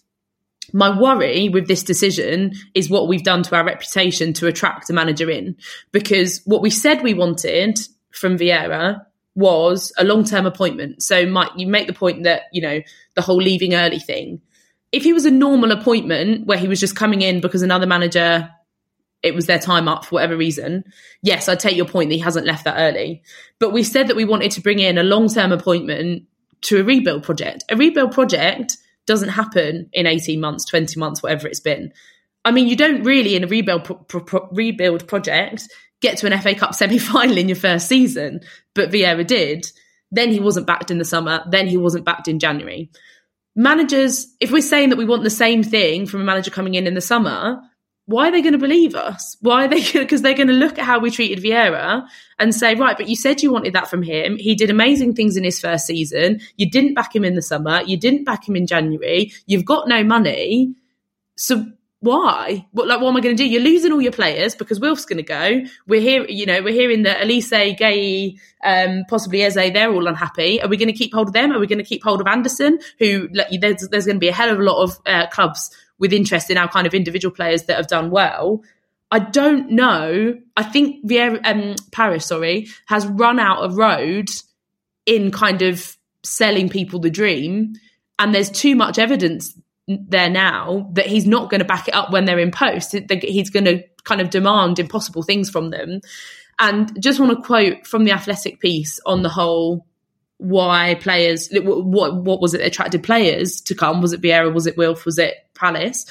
My worry with this decision is what we've done to our reputation to attract a manager in. Because what we said we wanted from Vieira was a long-term appointment. So Mike, you make the point that, you know, the whole leaving early thing. If he was a normal appointment where he was just coming in because another manager, it was their time up for whatever reason, yes, I'd take your point that he hasn't left that early. But we said that we wanted to bring in a long-term appointment to a rebuild project. A rebuild project doesn't happen in 18 months, 20 months, whatever it's been. I mean, you don't really, in a rebuild project, get to an FA Cup semi-final in your first season. But Vieira did. Then he wasn't backed in the summer. Then he wasn't backed in January. Managers, if we're saying that we want the same thing from a manager coming in the summer, why are they going to believe us? Why are they? Because they're going to look at how we treated Vieira and say, right, but you said you wanted that from him. He did amazing things in his first season. You didn't back him in the summer. You didn't back him in January. You've got no money. So why? What am I going to do? You're losing all your players because Wilf's going to go. We're hearing that Elise, Gay, possibly Eze, they're all unhappy. Are we going to keep hold of them? Are we going to keep hold of Anderson? Who there's going to be a hell of a lot of clubs with interest in our kind of individual players that have done well. I don't know. I think Paris has run out of road in kind of selling people the dream, and there's too much evidence there now that he's not going to back it up when they're in post. He's going to kind of demand impossible things from them. And just want to quote from the Athletic piece on the whole, why players, what was it that attracted players to come? Was it Vieira? Was it Wilf? Was it Palace?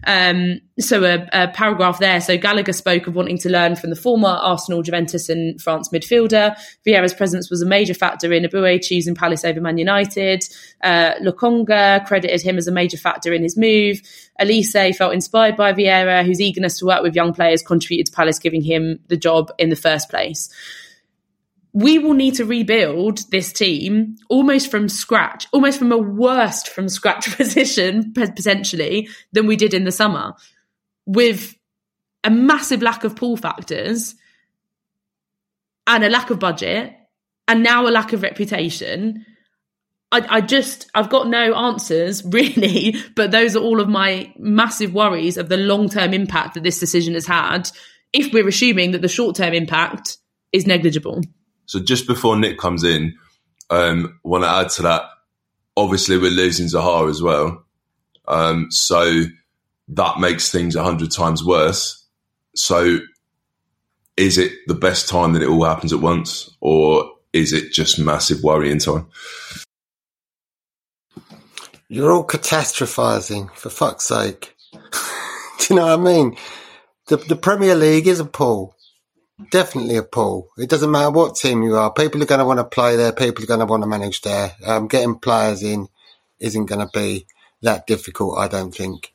So a paragraph there. So Gallagher spoke of wanting to learn from the former Arsenal, Juventus and France midfielder. Vieira's presence was a major factor in Abue choosing Palace over Man United. Lokonga credited him as a major factor in his move. Elise felt inspired by Vieira, whose eagerness to work with young players contributed to Palace giving him the job in the first place. We will need to rebuild this team almost from scratch, almost from a worst from scratch position, potentially, than we did in the summer, with a massive lack of pull factors and a lack of budget and now a lack of reputation. I've got no answers really, but those are all of my massive worries of the long-term impact that this decision has had, if we're assuming that the short-term impact is negligible. So just before Nick comes in, I want to add to that. Obviously, we're losing Zaha as well. So that makes things 100 times worse. So is it the best time that it all happens at once, or is it just massive worrying time? You're all catastrophizing, for fuck's sake. Do you know what I mean? The Premier League is a pull. Definitely a pull. It doesn't matter what team you are. People are going to want to play there. People are going to want to manage there. Getting players in isn't going to be that difficult, I don't think.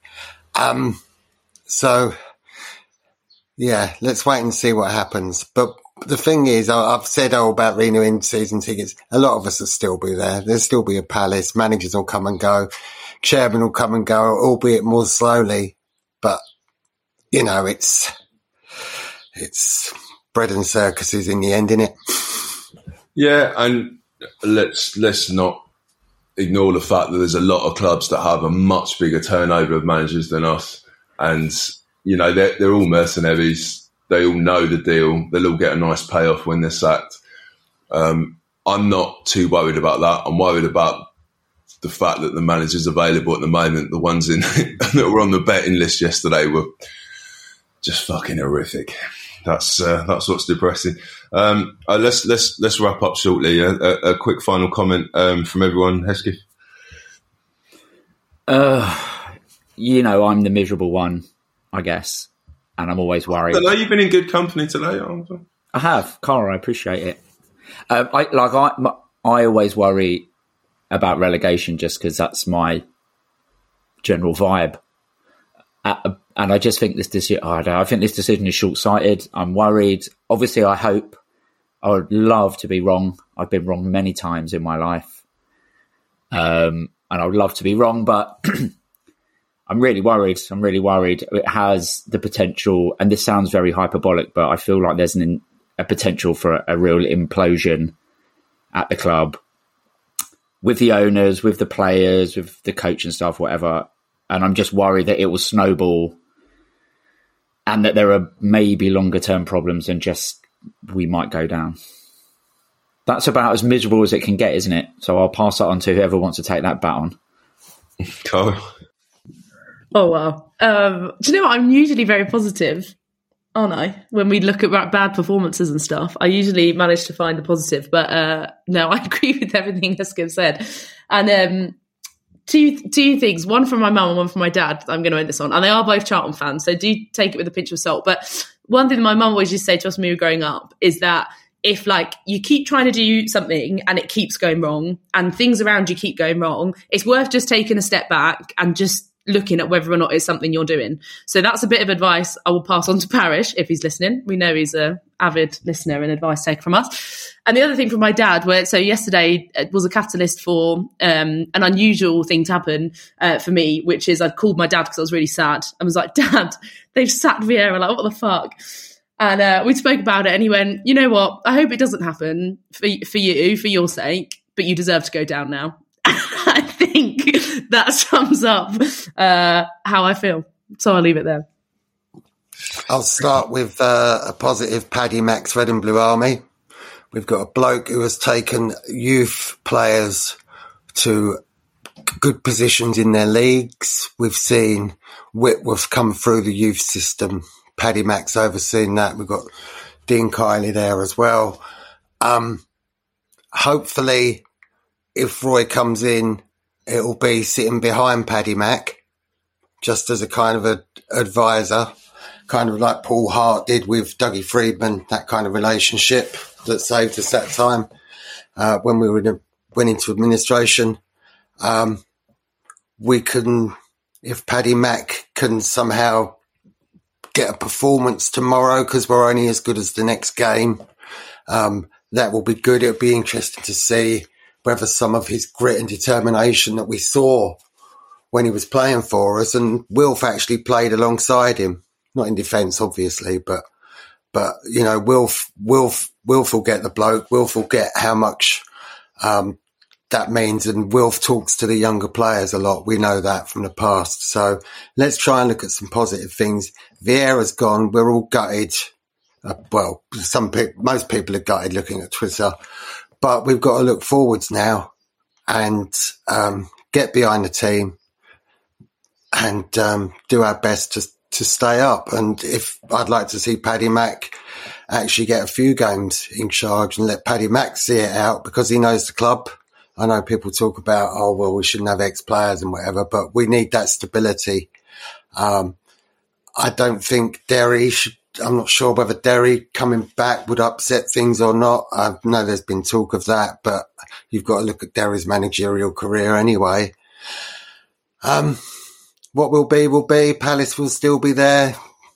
So, yeah, let's wait and see what happens. But the thing is, I've said about renewing season tickets. A lot of us will still be there. There'll still be a Palace. Managers will come and go. Chairman will come and go, albeit more slowly. But, you know, it's bread and circuses in the end, innit? Yeah, and let's not ignore the fact that there's a lot of clubs that have a much bigger turnover of managers than us, and they're all mercenaries. They all know the deal. They'll all get a nice payoff when they're sacked. I'm not too worried about that. I'm worried about the fact that the managers available at the moment, the ones that were on the betting list yesterday, were just fucking horrific. That's what's depressing. Let's wrap up shortly. A quick final comment from everyone. Hesketh? I'm the miserable one, I guess, and I'm always worried. I know you've been in good company today. I have, Carl. I appreciate it. I always worry about relegation just because that's my general vibe. And I just think this decision is short-sighted. I'm worried. Obviously, I would love to be wrong. I've been wrong many times in my life. And I would love to be wrong, but I'm really worried. It has the potential, and this sounds very hyperbolic, but I feel like there's a potential for a real implosion at the club with the owners, with the players, with the coach and stuff, whatever. And I'm just worried that it will snowball and that there are maybe longer term problems than just we might go down. That's about as miserable as it can get, isn't it? So I'll pass that on to whoever wants to take that baton. Carl? Oh, wow. Do you know what? I'm usually very positive, aren't I? When we look at bad performances and stuff, I usually manage to find the positive. But no, I agree with everything Hesketh said. And two things, one from my mum and one from my dad, I'm going to end this on. And they are both Charlton fans, so do take it with a pinch of salt. But one thing that my mum always used to say to us when we were growing up is that if you keep trying to do something and it keeps going wrong and things around you keep going wrong, it's worth just taking a step back and just looking at whether or not it's something you're doing. So that's a bit of advice I will pass on to Parish if he's listening. We know he's an avid listener and advice taker from us. And the other thing from my dad, so yesterday was a catalyst for an unusual thing to happen for me, which is I'd called my dad because I was really sad. I was like, Dad, they've sacked Vieira. Like, what the fuck? And we spoke about it and he went, you know what? I hope it doesn't happen for you, for your sake, but you deserve to go down now. I think that sums up how I feel. So I'll leave it there. I'll start with a positive. Paddy Mack's Red and Blue Army. We've got a bloke who has taken youth players to good positions in their leagues. We've seen Whitworth come through the youth system. Paddy Mack's overseen that. We've got Dean Kiley there as well. Hopefully, if Roy comes in, it'll be sitting behind Paddy Mack, just as a kind of a advisor, kind of like Paul Hart did with Dougie Freedman, that kind of relationship that saved us that time when we went into administration. If Paddy Mack can somehow get a performance tomorrow, because we're only as good as the next game, that will be good. It'll be interesting to see whether some of his grit and determination that we saw when he was playing for us, and Wilf actually played alongside him, not in defence, obviously, but Wilf will get the bloke. Wilf will get how much that means, and Wilf talks to the younger players a lot. We know that from the past. So let's try and look at some positive things. Vieira's gone. We're all gutted. Most people are gutted looking at Twitter. But we've got to look forwards now and get behind the team and do our best to stay up. And I'd like to see Paddy Mack actually get a few games in charge and let Paddy Mack see it out, because he knows the club. I know people talk about, we shouldn't have ex-players and whatever, but we need that stability. I don't think I'm not sure whether Derry coming back would upset things or not. I know there's been talk of that, but you've got to look at Derry's managerial career anyway. What will be. Palace will still be there.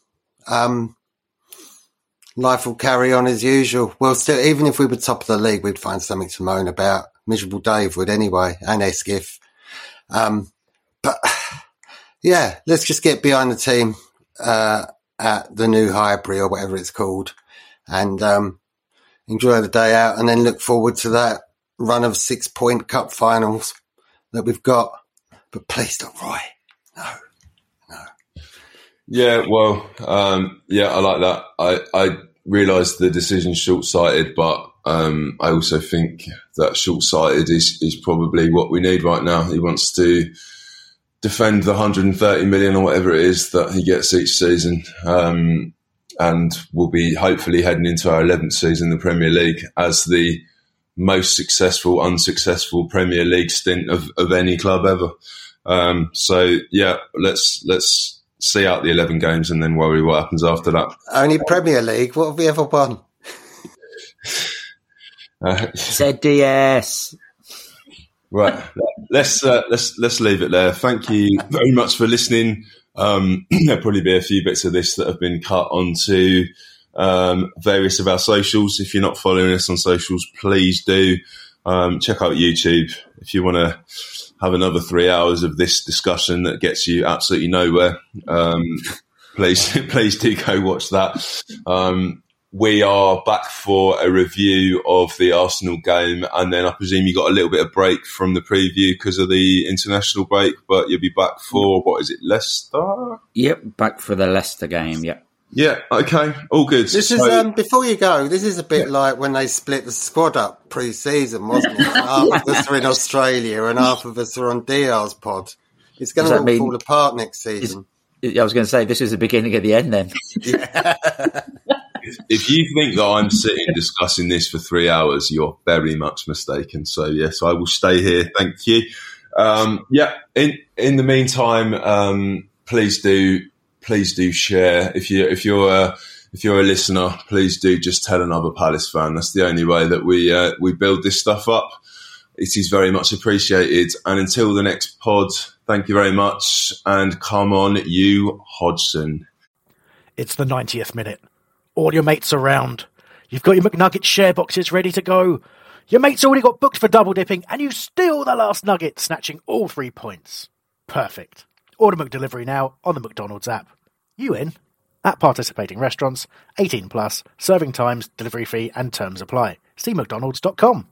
Life will carry on as usual. Well, still, even if we were top of the league, we'd find something to moan about. Miserable Dave would anyway, and Hesketh. But yeah, let's just get behind the team at the new Highbury or whatever it's called, and enjoy the day out, and then look forward to that run of 6-point cup finals that we've got. But please don't, Roy. No. Yeah, well, I like that. I realise the decision's short-sighted, but I also think that short-sighted is probably what we need right now. He wants to defend the 130 million or whatever it is that he gets each season, and we'll be hopefully heading into our 11th season in the Premier League as the most successful, unsuccessful Premier League stint of any club ever. Let's see out the 11 games and then worry what happens after that. Only Premier League? What have we ever won? ZDS. Right, let's leave it there. Thank you very much for listening. There'll probably be a few bits of this that have been cut onto various of our socials. If you're not following us on socials, please do. Check out YouTube if you want to have another 3 hours of this discussion that gets you absolutely nowhere. Please do go watch that. We are back for a review of the Arsenal game, and then I presume you got a little bit of break from the preview because of the international break, but you'll be back for, what is it, Leicester? Yep, back for the Leicester game, yep. Yeah, okay, all good. This is, before you go, this is a bit like when they split the squad up pre-season, wasn't it? Half of us are in Australia and half of us are on DR's pod. It's going to all fall apart next season. I was going to say, this is the beginning of the end then. Yeah. If you think that I'm sitting discussing this for 3 hours, you're very much mistaken. So, yes, I will stay here. Thank you. In the meantime, please do share. If you're a listener, please do just tell another Palace fan. That's the only way that we build this stuff up. It is very much appreciated. And until the next pod, thank you very much. And come on, you Hodgson. It's the 90th minute. All your mates around. You've got your McNugget share boxes ready to go. Your mate's already got booked for double dipping, and you steal the last nugget, snatching all 3 points. Perfect. Order McDelivery now on the McDonald's app. You in? At participating restaurants, 18 plus, serving times, delivery fee, and terms apply. See mcdonalds.com.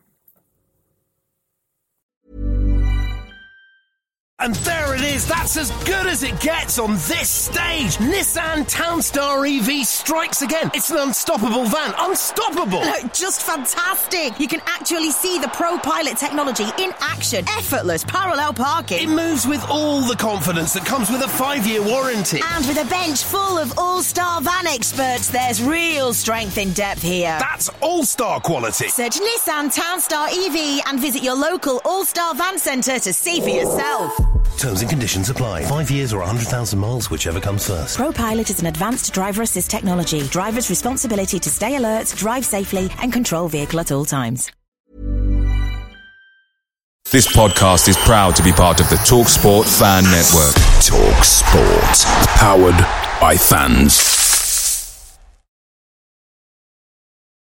And there it is, that's as good as it gets on this stage. Nissan Townstar EV strikes again. It's an unstoppable van, unstoppable. Just fantastic. You can actually see the ProPilot technology in action. Effortless parallel parking. It moves with all the confidence that comes with a 5-year warranty. And with a bench full of all-star van experts, there's real strength in depth here. That's all-star quality. Search Nissan Townstar EV and visit your local all-star van centre to see for yourself. Terms and conditions apply. 5 years or 100,000 miles, whichever comes first. ProPilot is an advanced driver assist technology. Driver's responsibility to stay alert, drive safely, and control vehicle at all times. This podcast is proud to be part of the TalkSport Fan Network. TalkSport. Powered by fans.